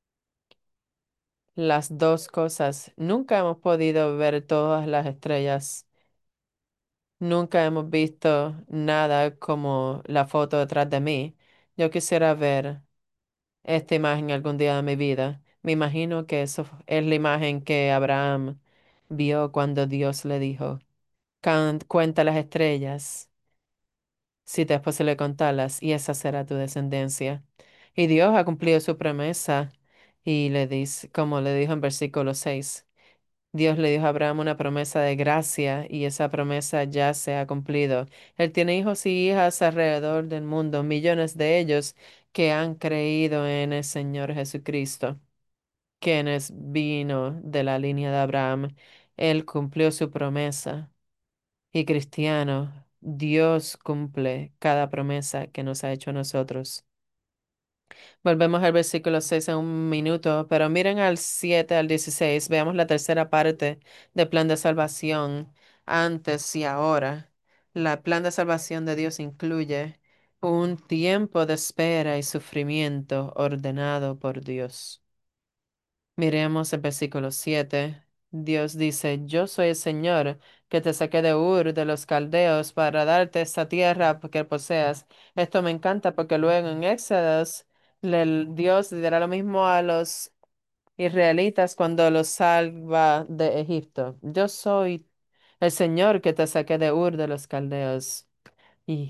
las dos cosas. Nunca hemos podido ver todas las estrellas. Nunca hemos visto nada como la foto detrás de mí. Yo quisiera ver esta imagen algún día de mi vida. Me imagino que es la imagen que Abraham vio cuando Dios le dijo, Cuenta las estrellas, si te es posible contarlas, y esa será tu descendencia." Y Dios ha cumplido su promesa y le dice, como le dijo en versículo 6. Dios le dijo a Abraham una promesa de gracia y esa promesa ya se ha cumplido. Él tiene hijos y hijas alrededor del mundo, millones de ellos que han creído en el Señor Jesucristo, quienes vino de la línea de Abraham. Él cumplió su promesa y cristiano, Dios cumple cada promesa que nos ha hecho a nosotros. Volvemos al versículo 6 en un minuto, pero miren al 7 al 16. Veamos la tercera parte del plan de salvación antes y ahora. La plan de salvación de Dios incluye un tiempo de espera y sufrimiento ordenado por Dios. Miremos el versículo 7. Dios dice, yo soy el Señor que te saqué de Ur de los caldeos para darte esta tierra que poseas. Esto me encanta porque luego en Éxodos Dios dirá lo mismo a los israelitas cuando los salva de Egipto. Yo soy el Señor que te saqué de Ur de los caldeos. Y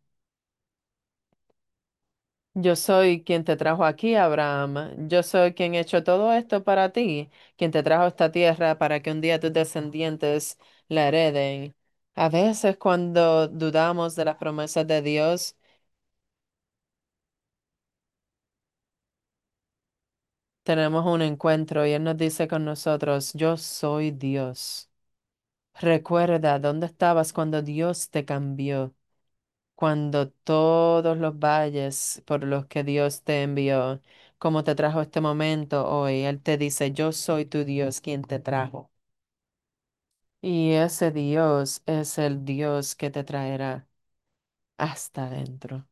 yo soy quien te trajo aquí, Abraham. Yo soy quien ha hecho todo esto para ti, quien te trajo esta tierra para que un día tus descendientes la hereden. A veces cuando dudamos de las promesas de Dios, tenemos un encuentro y Él nos dice con nosotros, yo soy Dios. Recuerda dónde estabas cuando Dios te cambió. cuando todos los valles por los que Dios te envió, como te trajo este momento hoy, Él te dice, yo soy tu Dios quien te trajo. Y ese Dios es el Dios que te traerá hasta adentro.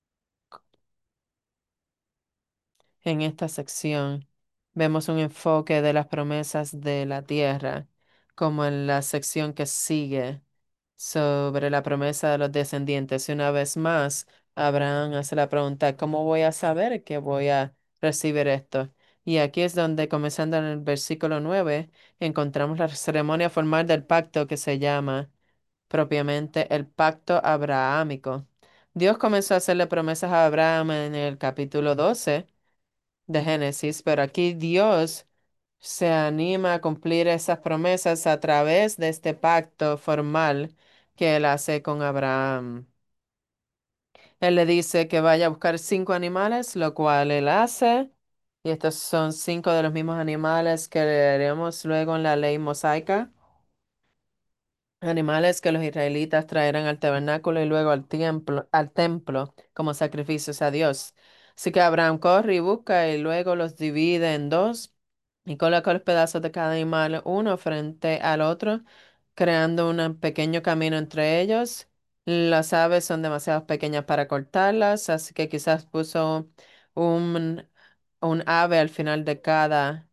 En esta sección vemos un enfoque de las promesas de la tierra, como en la sección que sigue sobre la promesa de los descendientes. Y una vez más, Abraham hace la pregunta, ¿cómo voy a saber que voy a recibir esto? Y aquí es donde, comenzando en el versículo 9, encontramos la ceremonia formal del pacto que se llama propiamente el pacto abrahámico. Dios comenzó a hacerle promesas a Abraham en el capítulo 12 de Génesis, pero aquí Dios se anima a cumplir esas promesas a través de este pacto formal que él hace con Abraham. Él le dice que vaya a buscar 5 animales, lo cual él hace, y estos son 5 de los mismos animales que leeremos luego en la ley mosaica. Animales que los israelitas traerán al tabernáculo y luego al templo como sacrificios a Dios. Así que Abraham corre y busca y luego los divide en dos y coloca los pedazos de cada animal uno frente al otro, creando un pequeño camino entre ellos. Las aves son demasiado pequeñas para cortarlas, así que quizás puso un, un ave al final de cada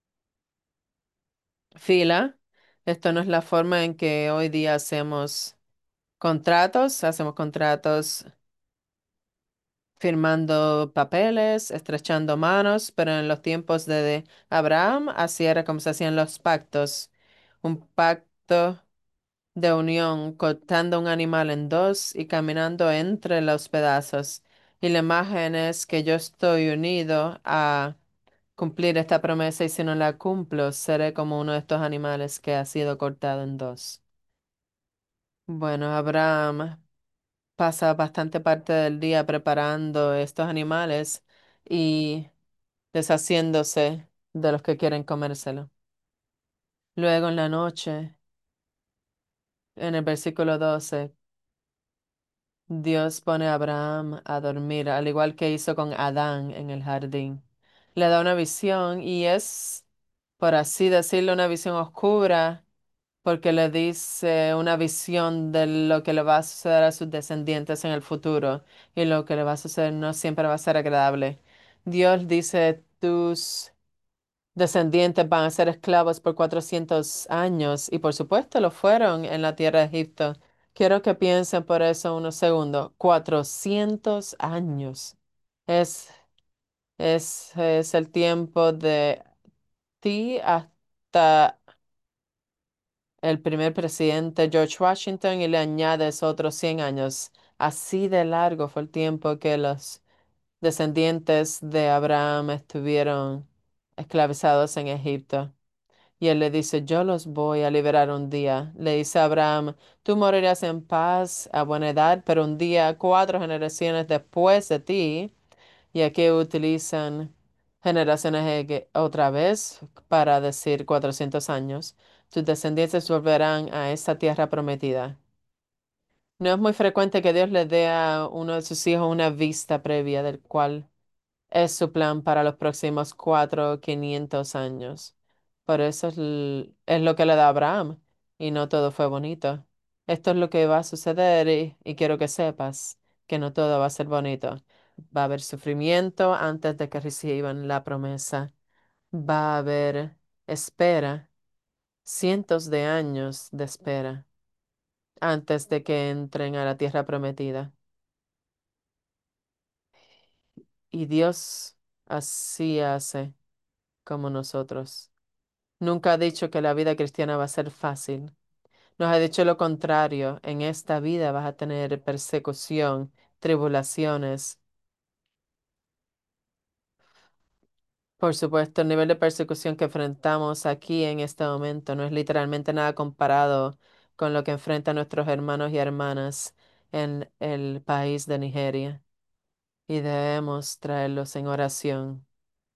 fila. Esto no es la forma en que hoy día hacemos contratos firmando papeles, estrechando manos, pero en los tiempos de Abraham, así era como se hacían los pactos. Un pacto de unión, cortando un animal en dos y caminando entre los pedazos. Y la imagen es que yo estoy unido a cumplir esta promesa y si no la cumplo, seré como uno de estos animales que ha sido cortado en dos. Bueno, Abraham pasa bastante parte del día preparando estos animales y deshaciéndose de los que quieren comérselo. Luego en la noche, en el versículo 12, Dios pone a Abraham a dormir, al igual que hizo con Adán en el jardín. Le da una visión y es, por así decirlo, una visión oscura porque le dice una visión de lo que le va a suceder a sus descendientes en el futuro y lo que le va a suceder no siempre va a ser agradable. Dios dice, tus descendientes van a ser esclavos por 400 años y por supuesto lo fueron en la tierra de Egipto. Quiero que piensen por eso unos segundos. 400 años. Es, es el tiempo de ti hasta el primer presidente George Washington y le añades otros 100 años. Así de largo fue el tiempo que los descendientes de Abraham estuvieron esclavizados en Egipto. Y él le dice, yo los voy a liberar un día. Le dice a Abraham, tú morirás en paz a buena edad, pero un día, 4 generaciones después de ti, y aquí utilizan generaciones otra vez para decir 400 años. Tus descendientes volverán a esta tierra prometida. No es muy frecuente que Dios le dé a uno de sus hijos una vista previa del cual es su plan para los próximos 400, 500 años. Por eso es lo que le da a Abraham. Y no todo fue bonito. Esto es lo que va a suceder y quiero que sepas que no todo va a ser bonito. Va a haber sufrimiento antes de que reciban la promesa. Va a haber espera, cientos de años de espera antes de que entren a la tierra prometida. Y Dios así hace como nosotros. Nunca ha dicho que la vida cristiana va a ser fácil. Nos ha dicho lo contrario. En esta vida vas a tener persecución, tribulaciones. Por supuesto, el nivel de persecución que enfrentamos aquí en este momento no es literalmente nada comparado con lo que enfrentan nuestros hermanos y hermanas en el país de Nigeria. Y debemos traerlos en oración.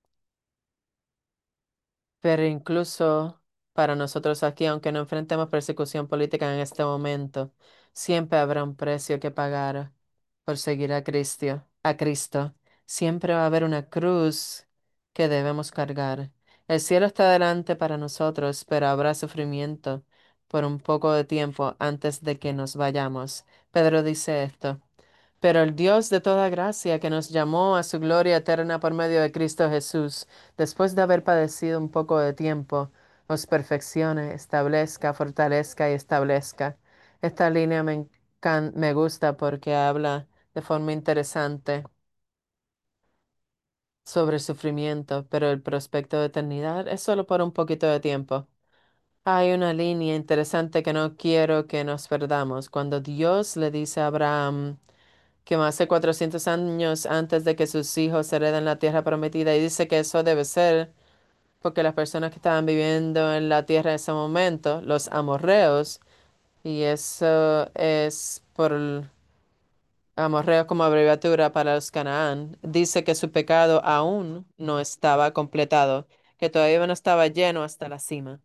Pero incluso para nosotros aquí, aunque no enfrentemos persecución política en este momento, siempre habrá un precio que pagar. por seguir a Cristo. Siempre va a haber una cruz que debemos cargar. El cielo está delante para nosotros, pero habrá sufrimiento por un poco de tiempo antes de que nos vayamos. Pedro dice esto. Pero el Dios de toda gracia, que nos llamó a su gloria eterna por medio de Cristo Jesús, después de haber padecido un poco de tiempo, os perfeccione, establezca, fortalezca y establezca. Esta línea me gusta porque habla de forma interesante sobre el sufrimiento, pero el prospecto de eternidad es solo por un poquito de tiempo. Hay una línea interesante que no quiero que nos perdamos. Cuando Dios le dice a Abraham, que más de 400 años antes de que sus hijos hereden la tierra prometida, y dice que eso debe ser porque las personas que estaban viviendo en la tierra en ese momento, los amorreos, y eso es por amorreo como abreviatura para los Canaán, dice que su pecado aún no estaba completado, que todavía no estaba lleno hasta la cima.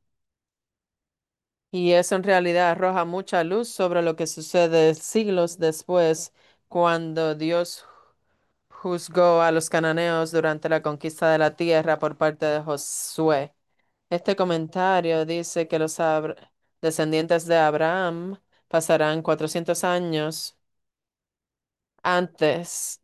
Y eso en realidad arroja mucha luz sobre lo que sucede siglos después, cuando Dios juzgó a los cananeos durante la conquista de la tierra por parte de Josué. Este comentario dice que los descendientes de Abraham pasarán 400 años antes.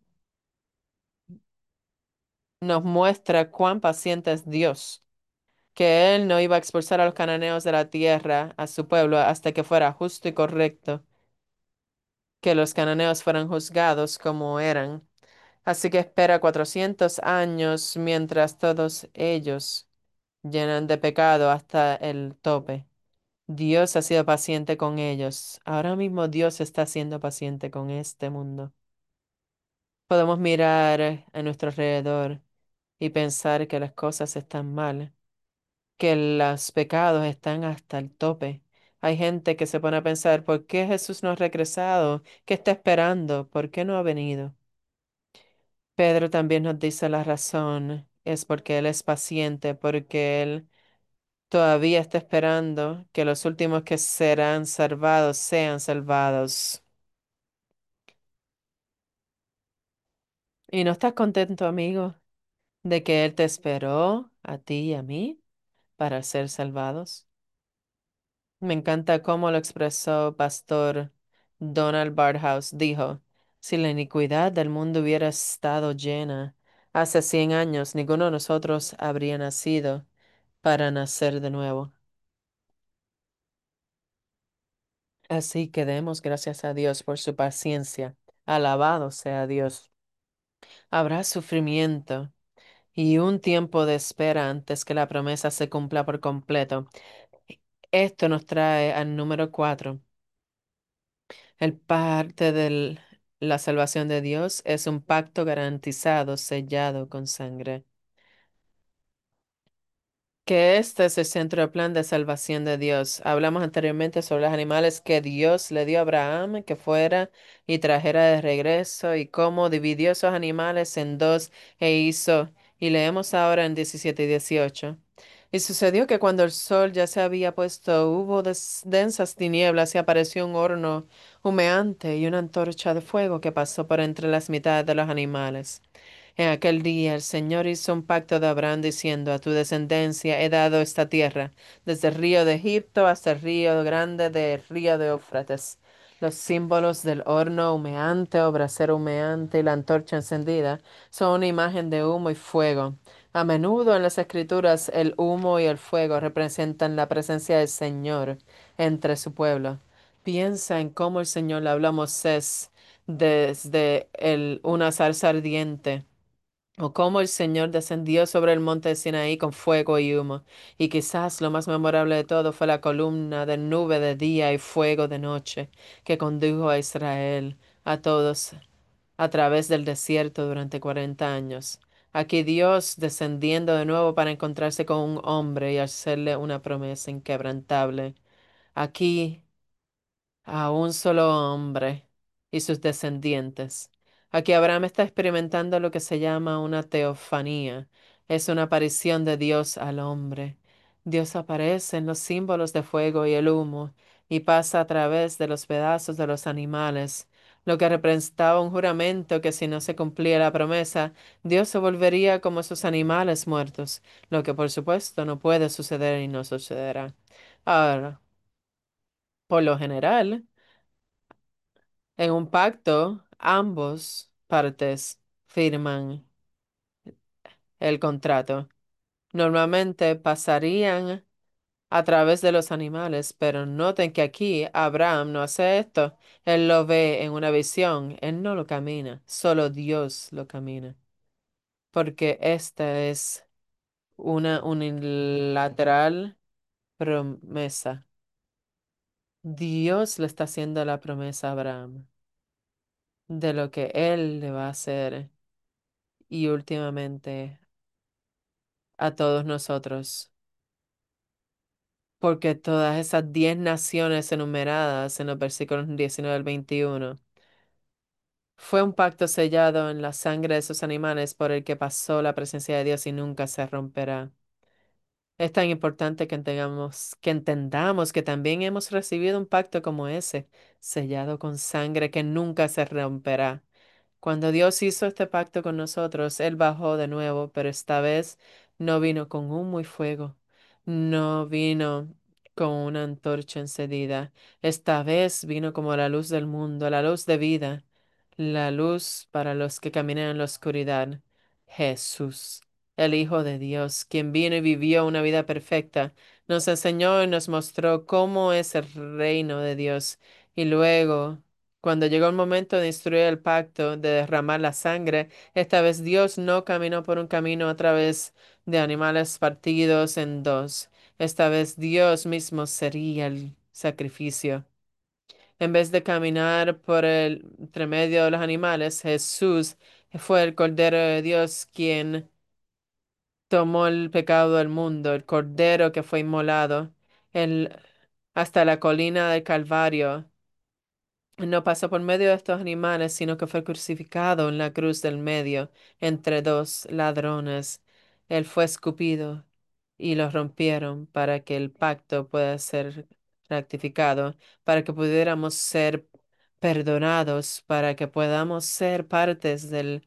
Nos muestra cuán paciente es Dios, que Él no iba a expulsar a los cananeos de la tierra, a su pueblo, hasta que fuera justo y correcto que los cananeos fueran juzgados como eran. Así que espera 400 años mientras todos ellos llenan de pecado hasta el tope. Dios ha sido paciente con ellos. Ahora mismo Dios está siendo paciente con este mundo. Podemos mirar a nuestro alrededor y pensar que las cosas están mal, que los pecados están hasta el tope. Hay gente que se pone a pensar, ¿por qué Jesús no ha regresado? ¿Qué está esperando? ¿Por qué no ha venido? Pedro también nos dice la razón. Es porque Él es paciente, porque Él todavía está esperando que los últimos que serán salvados sean salvados. ¿Y no estás contento, amigo, de que Él te esperó a ti y a mí para ser salvados? Me encanta cómo lo expresó Pastor Donald Barthouse. Dijo, si la iniquidad del mundo hubiera estado llena hace 100 años, ninguno de nosotros habría nacido para nacer de nuevo. Así que demos gracias a Dios por su paciencia. Alabado sea Dios. Habrá sufrimiento y un tiempo de espera antes que la promesa se cumpla por completo. Esto nos trae al número 4. El parte de la salvación de Dios es un pacto garantizado, sellado con sangre. Que este es el centro del plan de salvación de Dios. Hablamos anteriormente sobre los animales que Dios le dio a Abraham que fuera y trajera de regreso y cómo dividió esos animales en dos y leemos ahora en 17 y 18. Y sucedió que cuando el sol ya se había puesto, hubo densas tinieblas y apareció un horno humeante y una antorcha de fuego que pasó por entre las mitades de los animales. En aquel día el Señor hizo un pacto de Abraham diciendo, a tu descendencia he dado esta tierra, desde el río de Egipto hasta el río grande del río de Éufrates. Los símbolos del horno humeante o brasero humeante y la antorcha encendida son una imagen de humo y fuego. A menudo en las escrituras el humo y el fuego representan la presencia del Señor entre su pueblo. Piensa en cómo el Señor le habló a Moisés desde una zarza ardiente o cómo el Señor descendió sobre el monte de Sinaí con fuego y humo. Y quizás lo más memorable de todo fue la columna de nube de día y fuego de noche que condujo a Israel, a todos, a través del desierto durante 40 años. Aquí Dios descendiendo de nuevo para encontrarse con un hombre y hacerle una promesa inquebrantable. Aquí a un solo hombre y sus descendientes. Aquí Abraham está experimentando lo que se llama una teofanía. Es una aparición de Dios al hombre. Dios aparece en los símbolos de fuego y el humo y pasa a través de los pedazos de los animales, lo que representaba un juramento que si no se cumplía la promesa, Dios se volvería como esos animales muertos, lo que por supuesto no puede suceder y no sucederá. Ahora, por lo general, en un pacto, ambos partes firman el contrato. Normalmente pasarían a través de los animales, pero noten que aquí Abraham no hace esto. Él lo ve en una visión, él no lo camina, solo Dios lo camina, porque esta es una unilateral promesa. Dios le está haciendo la promesa a Abraham de lo que él le va a hacer y últimamente a todos nosotros. Porque todas esas 10 naciones enumeradas en los versículos 19 al 21 fue un pacto sellado en la sangre de esos animales por el que pasó la presencia de Dios y nunca se romperá. Es tan importante que entendamos que también hemos recibido un pacto como ese, sellado con sangre que nunca se romperá. Cuando Dios hizo este pacto con nosotros, Él bajó de nuevo, pero esta vez no vino con humo y fuego, no vino con una antorcha encendida. Esta vez vino como la luz del mundo, la luz de vida, la luz para los que caminan en la oscuridad. Jesús, el Hijo de Dios, quien vino y vivió una vida perfecta, nos enseñó y nos mostró cómo es el reino de Dios. Y luego cuando llegó el momento de instruir el pacto, de derramar la sangre, esta vez Dios no caminó por un camino a través de animales partidos en dos. Esta vez Dios mismo sería el sacrificio. En vez de caminar por el entre medio de los animales, Jesús fue el Cordero de Dios quien tomó el pecado del mundo, el Cordero que fue inmolado el- hasta la colina del Calvario. No pasó por medio de estos animales, sino que fue crucificado en la cruz del medio, entre dos ladrones. Él fue escupido y lo rompieron para que el pacto pueda ser rectificado, para que pudiéramos ser perdonados, para que podamos ser partes del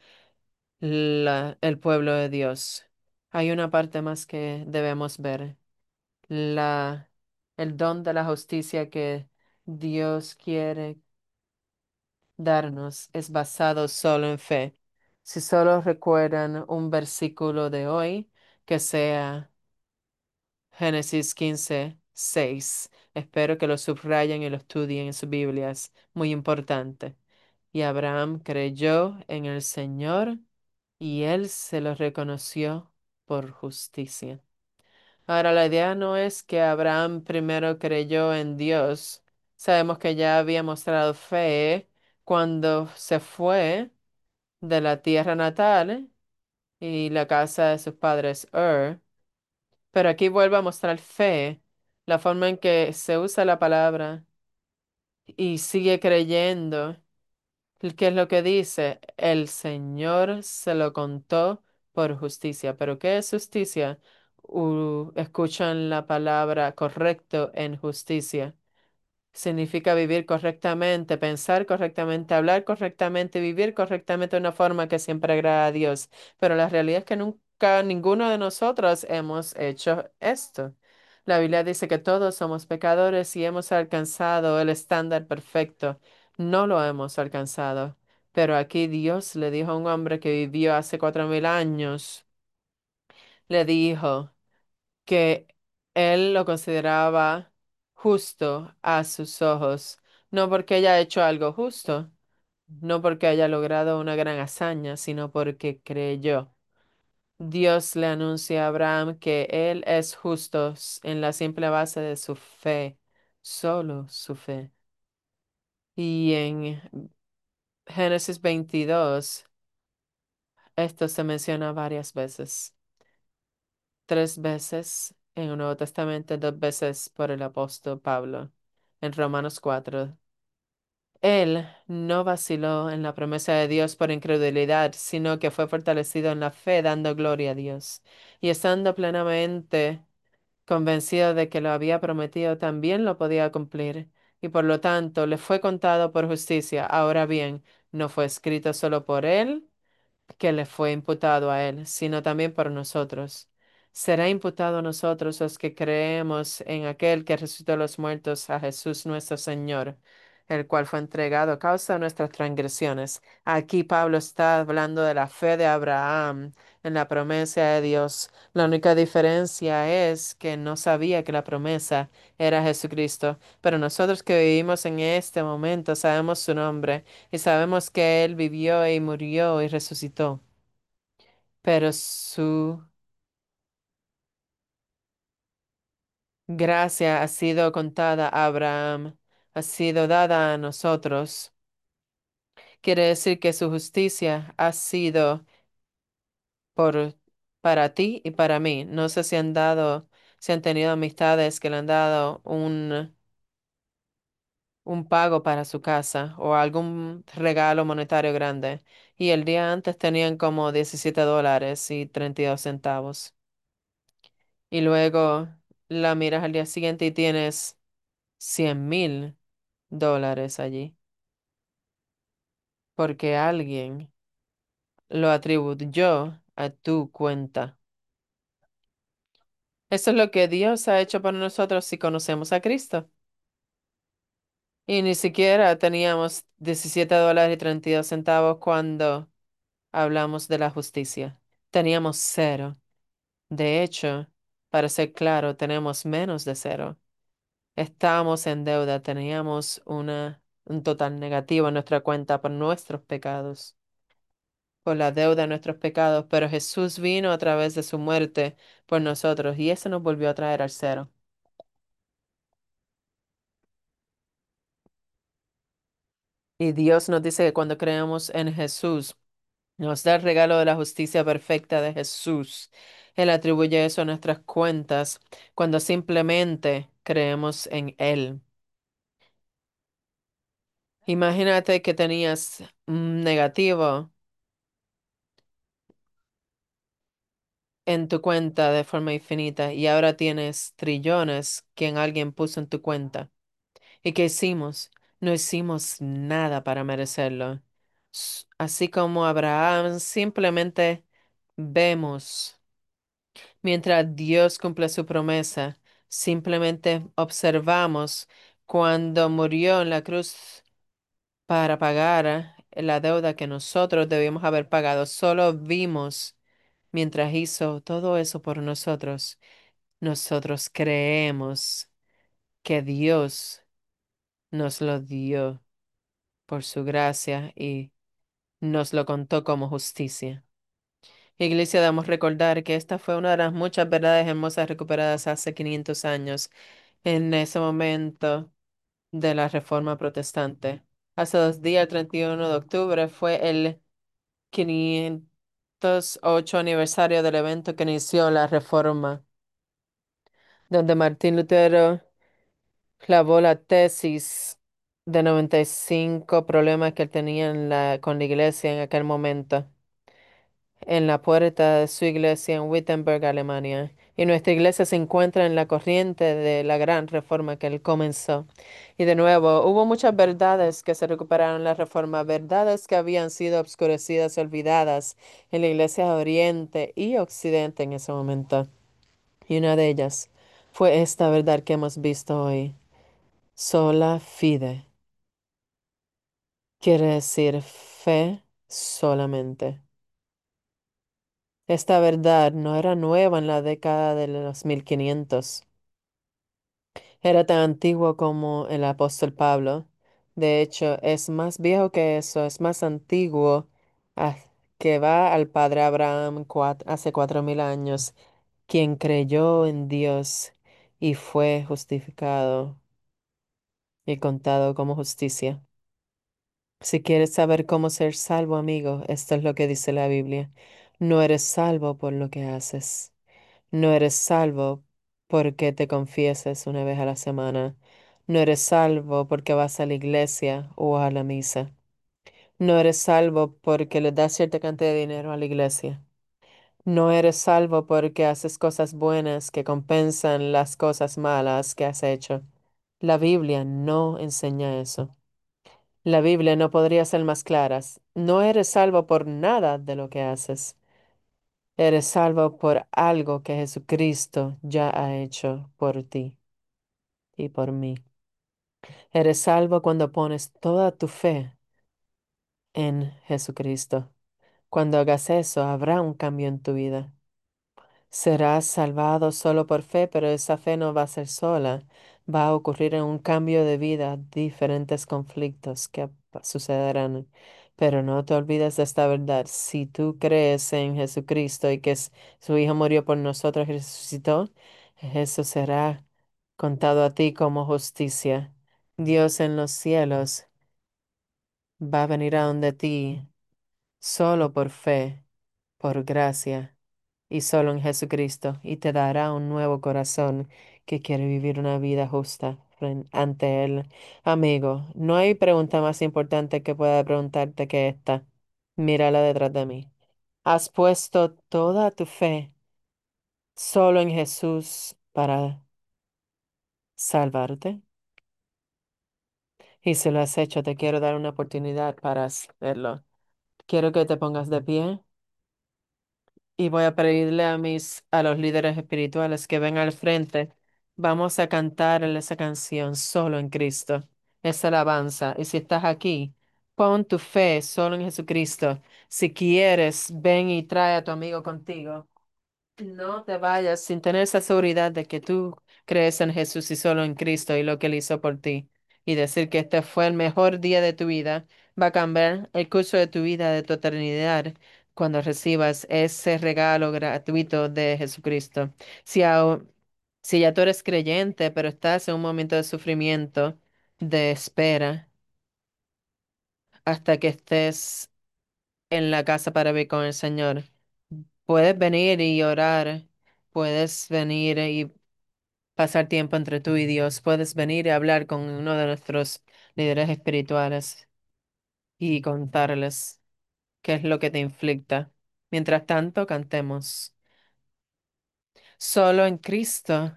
el pueblo de Dios. Hay una parte más que debemos ver, la, el don de la justicia que Dios quiere darnos es basado solo en fe. Si solo recuerdan un versículo de hoy, que sea Génesis 15:6. Espero que lo subrayen y lo estudien en sus Biblias. Muy importante. Y Abraham creyó en el Señor y él se lo reconoció por justicia. Ahora, la idea no es que Abraham primero creyó en Dios. Sabemos que ya había mostrado fe cuando se fue de la tierra natal y la casa de sus padres pero aquí vuelve a mostrar fe, la forma en que se usa la palabra y sigue creyendo. ¿Qué es lo que dice? El Señor se lo contó por justicia. ¿Pero qué es justicia? Escuchan la palabra correcto en justicia. Significa vivir correctamente, pensar correctamente, hablar correctamente, vivir correctamente de una forma que siempre agrada a Dios. Pero la realidad es que nunca ninguno de nosotros hemos hecho esto. La Biblia dice que todos somos pecadores y hemos alcanzado el estándar perfecto. No lo hemos alcanzado. Pero aquí Dios le dijo a un hombre que vivió hace 4000 años, le dijo que él lo consideraba justo a sus ojos, no porque haya hecho algo justo, no porque haya logrado una gran hazaña, sino porque creyó. Dios le anuncia a Abraham que él es justo en la simple base de su fe, solo su fe. Y en Génesis 22, esto se menciona varias veces. 3 veces en el Nuevo Testamento, 2 veces por el apóstol Pablo. En Romanos 4, él no vaciló en la promesa de Dios por incredulidad, sino que fue fortalecido en la fe, dando gloria a Dios. Y estando plenamente convencido de que lo había prometido, también lo podía cumplir. y por lo tanto le fue contado por justicia. Ahora bien, no fue escrito solo por él, que le fue imputado a él, sino también por nosotros. Será imputado a nosotros los que creemos en aquel que resucitó a los muertos, a Jesús nuestro Señor, el cual fue entregado a causa de nuestras transgresiones. Aquí Pablo está hablando de la fe de Abraham en la promesa de Dios. La única diferencia es que no sabía que la promesa era Jesucristo, pero nosotros que vivimos en este momento sabemos su nombre y sabemos que Él vivió y murió y resucitó, pero su gracia ha sido contada a Abraham, ha sido dada a nosotros. Quiere decir que su justicia ha sido por para ti y para mí. No sé si han dado, si han tenido amistades que le han dado un pago para su casa o algún regalo monetario grande. Y el día antes tenían como $17.32. Y luego la miras al día siguiente y tienes $100,000 allí, porque alguien lo atribuyó a tu cuenta. Eso es lo que Dios ha hecho por nosotros si conocemos a Cristo. Y ni siquiera teníamos $17.32 cuando hablamos de la justicia. Teníamos cero. De hecho, para ser claro, tenemos menos de cero. Estábamos en deuda, teníamos un total negativo en nuestra cuenta por nuestros pecados, por la deuda de nuestros pecados, pero Jesús vino a través de su muerte por nosotros y eso nos volvió a traer al cero. Y Dios nos dice que cuando creemos en Jesús, nos da el regalo de la justicia perfecta de Jesús. Él atribuye eso a nuestras cuentas cuando simplemente creemos en Él. Imagínate que tenías un negativo en tu cuenta de forma infinita y ahora tienes trillones que alguien puso en tu cuenta. ¿Y qué hicimos? No hicimos nada para merecerlo. Así como Abraham, simplemente vemos mientras Dios cumple su promesa, simplemente observamos cuando murió en la cruz para pagar la deuda que nosotros debíamos haber pagado. Solo vimos mientras hizo todo eso por nosotros. Nosotros creemos que Dios nos lo dio por su gracia y nos lo contó como justicia. Iglesia, debemos recordar que esta fue una de las muchas verdades hermosas recuperadas hace 500 años, en ese momento de la Reforma Protestante. Hace 2 días, el 31 de octubre, fue el 508 aniversario del evento que inició la Reforma, donde Martín Lutero clavó la tesis de 95 problemas que él tenía con la iglesia en aquel momento, en la puerta de su iglesia en Wittenberg, Alemania. Y nuestra iglesia se encuentra en la corriente de la gran reforma que él comenzó. Y de nuevo, hubo muchas verdades que se recuperaron en la reforma, verdades que habían sido obscurecidas y olvidadas en la iglesia de Oriente y Occidente en ese momento. Y una de ellas fue esta verdad que hemos visto hoy. Sola fide quiere decir fe solamente. Esta verdad no era nueva en la década de los 1500. Era tan antiguo como el apóstol Pablo. De hecho, es más viejo que eso, es más antiguo, ah, que va al padre Abraham hace 4000 años, quien creyó en Dios y fue justificado y contado como justicia. Si quieres saber cómo ser salvo, amigo, esto es lo que dice la Biblia. No eres salvo por lo que haces. No eres salvo porque te confieses una vez a la semana. No eres salvo porque vas a la iglesia o a la misa. No eres salvo porque le das cierta cantidad de dinero a la iglesia. No eres salvo porque haces cosas buenas que compensan las cosas malas que has hecho. La Biblia no enseña eso. La Biblia no podría ser más clara. No eres salvo por nada de lo que haces. Eres salvo por algo que Jesucristo ya ha hecho por ti y por mí. Eres salvo cuando pones toda tu fe en Jesucristo. Cuando hagas eso, habrá un cambio en tu vida. Serás salvado solo por fe, pero esa fe no va a ser sola. Va a ocurrir en un cambio de vida, diferentes conflictos que sucederán. Pero no te olvides de esta verdad. Si tú crees en Jesucristo y que su Hijo murió por nosotros y resucitó, eso será contado a ti como justicia. Dios en los cielos va a venir a donde ti solo por fe, por gracia y solo en Jesucristo, y te dará un nuevo corazón que quiere vivir una vida justa ante Él. Amigo, no hay pregunta más importante que pueda preguntarte que esta. Mírala detrás de mí. ¿Has puesto toda tu fe solo en Jesús para salvarte? Y si lo has hecho, te quiero dar una oportunidad para hacerlo. Quiero que te pongas de pie. Y voy a pedirle a los líderes espirituales que ven al frente. Vamos a cantar esa canción solo en Cristo. Esa alabanza. Y si estás aquí, pon tu fe solo en Jesucristo. Si quieres, ven y trae a tu amigo contigo. No te vayas sin tener esa seguridad de que tú crees en Jesús y solo en Cristo y lo que Él hizo por ti. Y decir que este fue el mejor día de tu vida. Va a cambiar el curso de tu vida, de tu eternidad, cuando recibas ese regalo gratuito de Jesucristo. Si, si ya tú eres creyente, pero estás en un momento de sufrimiento, de espera, hasta que estés en la casa para vivir con el Señor. Puedes venir y orar, puedes venir y pasar tiempo entre tú y Dios, puedes venir y hablar con uno de nuestros líderes espirituales y contarles qué es lo que te inflicta. Mientras tanto, cantemos. Solo en Cristo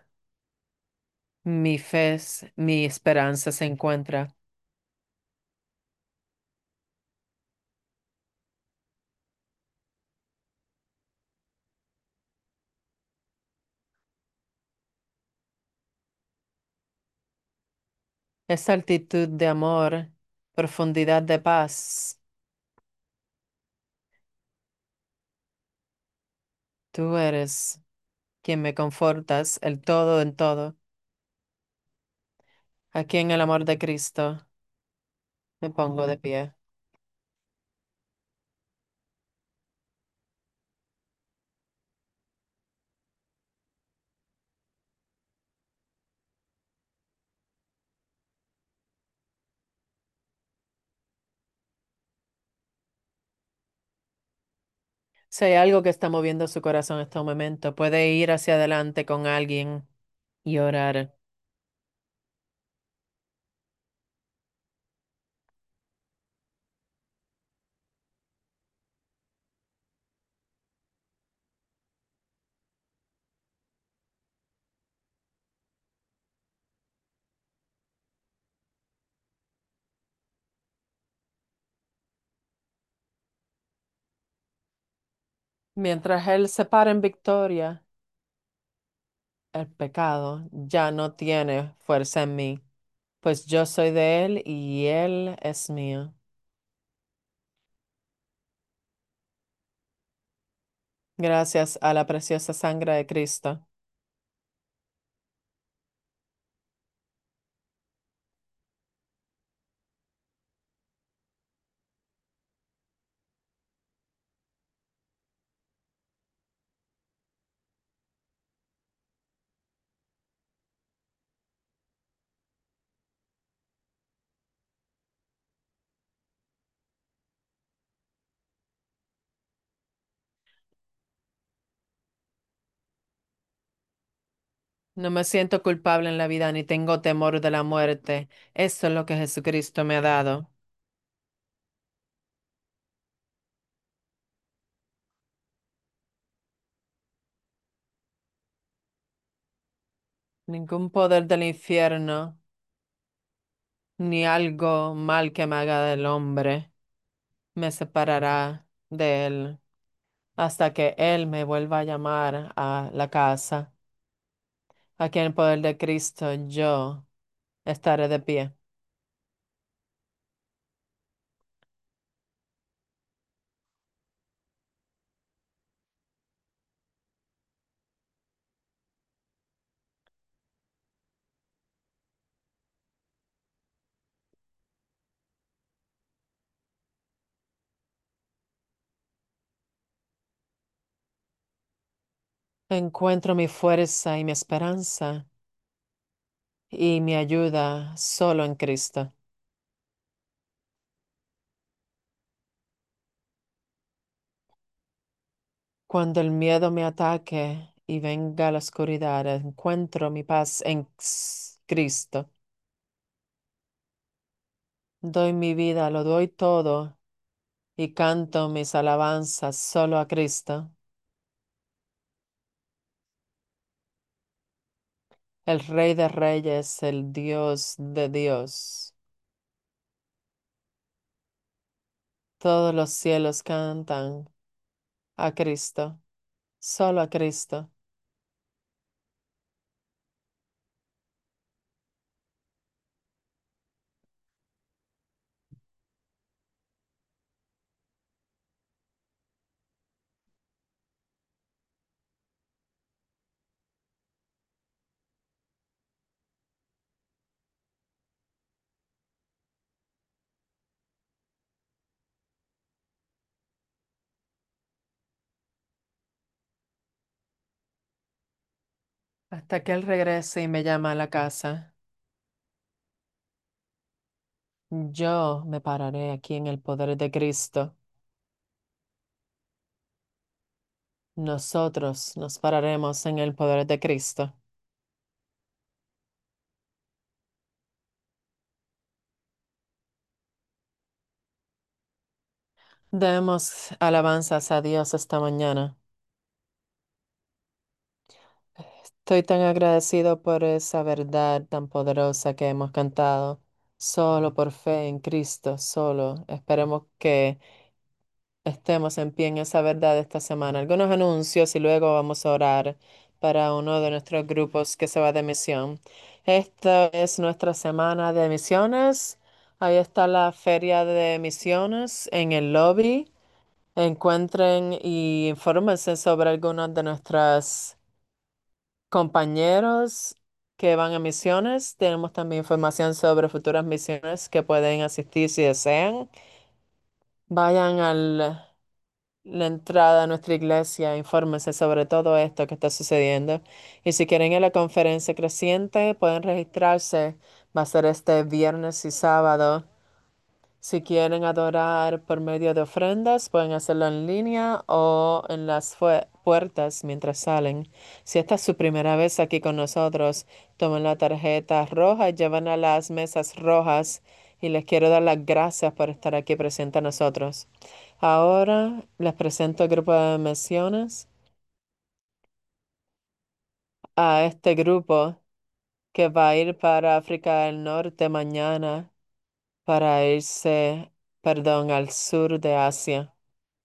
mi fe, mi esperanza se encuentra. Esa altitud de amor, profundidad de paz. Tú eres quien me confortas, el todo en todo. Aquí en el amor de Cristo me pongo de pie. Si hay algo que está moviendo su corazón en este momento, puede ir hacia adelante con alguien y orar. Mientras Él se para en victoria, el pecado ya no tiene fuerza en mí, pues yo soy de Él y Él es mío. Gracias a la preciosa sangre de Cristo. No me siento culpable en la vida ni tengo temor de la muerte. Eso es lo que Jesucristo me ha dado. Ningún poder del infierno ni algo mal que me haga del hombre me separará de él hasta que él me vuelva a llamar a la casa. Aquí en el poder de Cristo yo estaré de pie. Encuentro mi fuerza y mi esperanza y mi ayuda solo en Cristo. Cuando el miedo me ataque y venga la oscuridad, encuentro mi paz en Cristo. Doy mi vida, lo doy todo y canto mis alabanzas solo a Cristo, el Rey de Reyes, el Dios de Dios. Todos los cielos cantan a Cristo, solo a Cristo. Hasta que Él regrese y me llama a la casa, yo me pararé aquí en el poder de Cristo. Nosotros nos pararemos en el poder de Cristo. Demos alabanzas a Dios esta mañana. Estoy tan agradecido por esa verdad tan poderosa que hemos cantado. Solo por fe en Cristo, solo. Esperemos que estemos en pie en esa verdad esta semana. Algunos anuncios y luego vamos a orar para uno de nuestros grupos que se va de misión. Esta es nuestra semana de misiones. Ahí está la feria de misiones en el lobby. Encuentren y infórmense sobre algunas de nuestras compañeros que van a misiones. Tenemos también información sobre futuras misiones que pueden asistir si desean. Vayan a la entrada a nuestra iglesia, infórmense sobre todo esto que está sucediendo. Y si quieren ir a la conferencia creciente, pueden registrarse. Va a ser este viernes y sábado. Si quieren adorar por medio de ofrendas, pueden hacerlo en línea o en las puertas mientras salen. Si esta es su primera vez aquí con nosotros, tomen la tarjeta roja y llevan a las mesas rojas y les quiero dar las gracias por estar aquí presente a nosotros. Ahora les presento el grupo de misiones, a este grupo que va a ir para África del Norte mañana para irse, perdón, al sur de Asia.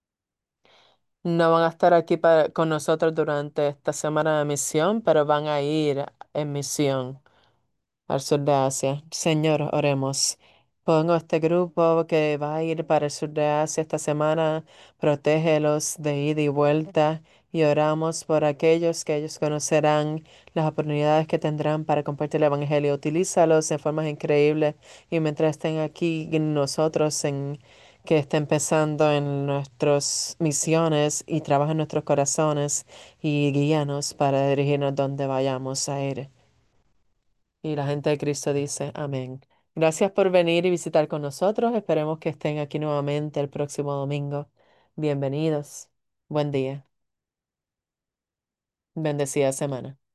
No van a estar aquí con nosotros durante esta semana de misión, pero van a ir en misión al sur de Asia. Señor, oremos. Pongo este grupo que va a ir para el sur de Asia esta semana, protégelos de ida y vuelta y oramos por aquellos que ellos conocerán, las oportunidades que tendrán para compartir el Evangelio. Utilízalos en formas increíbles y mientras estén aquí nosotros en que está empezando en nuestras misiones y trabaja en nuestros corazones y guíanos para dirigirnos donde vayamos a ir. Y la gente de Cristo dice, amén. Gracias por venir y visitar con nosotros. Esperemos que estén aquí nuevamente el próximo domingo. Bienvenidos. Buen día. Bendecida semana.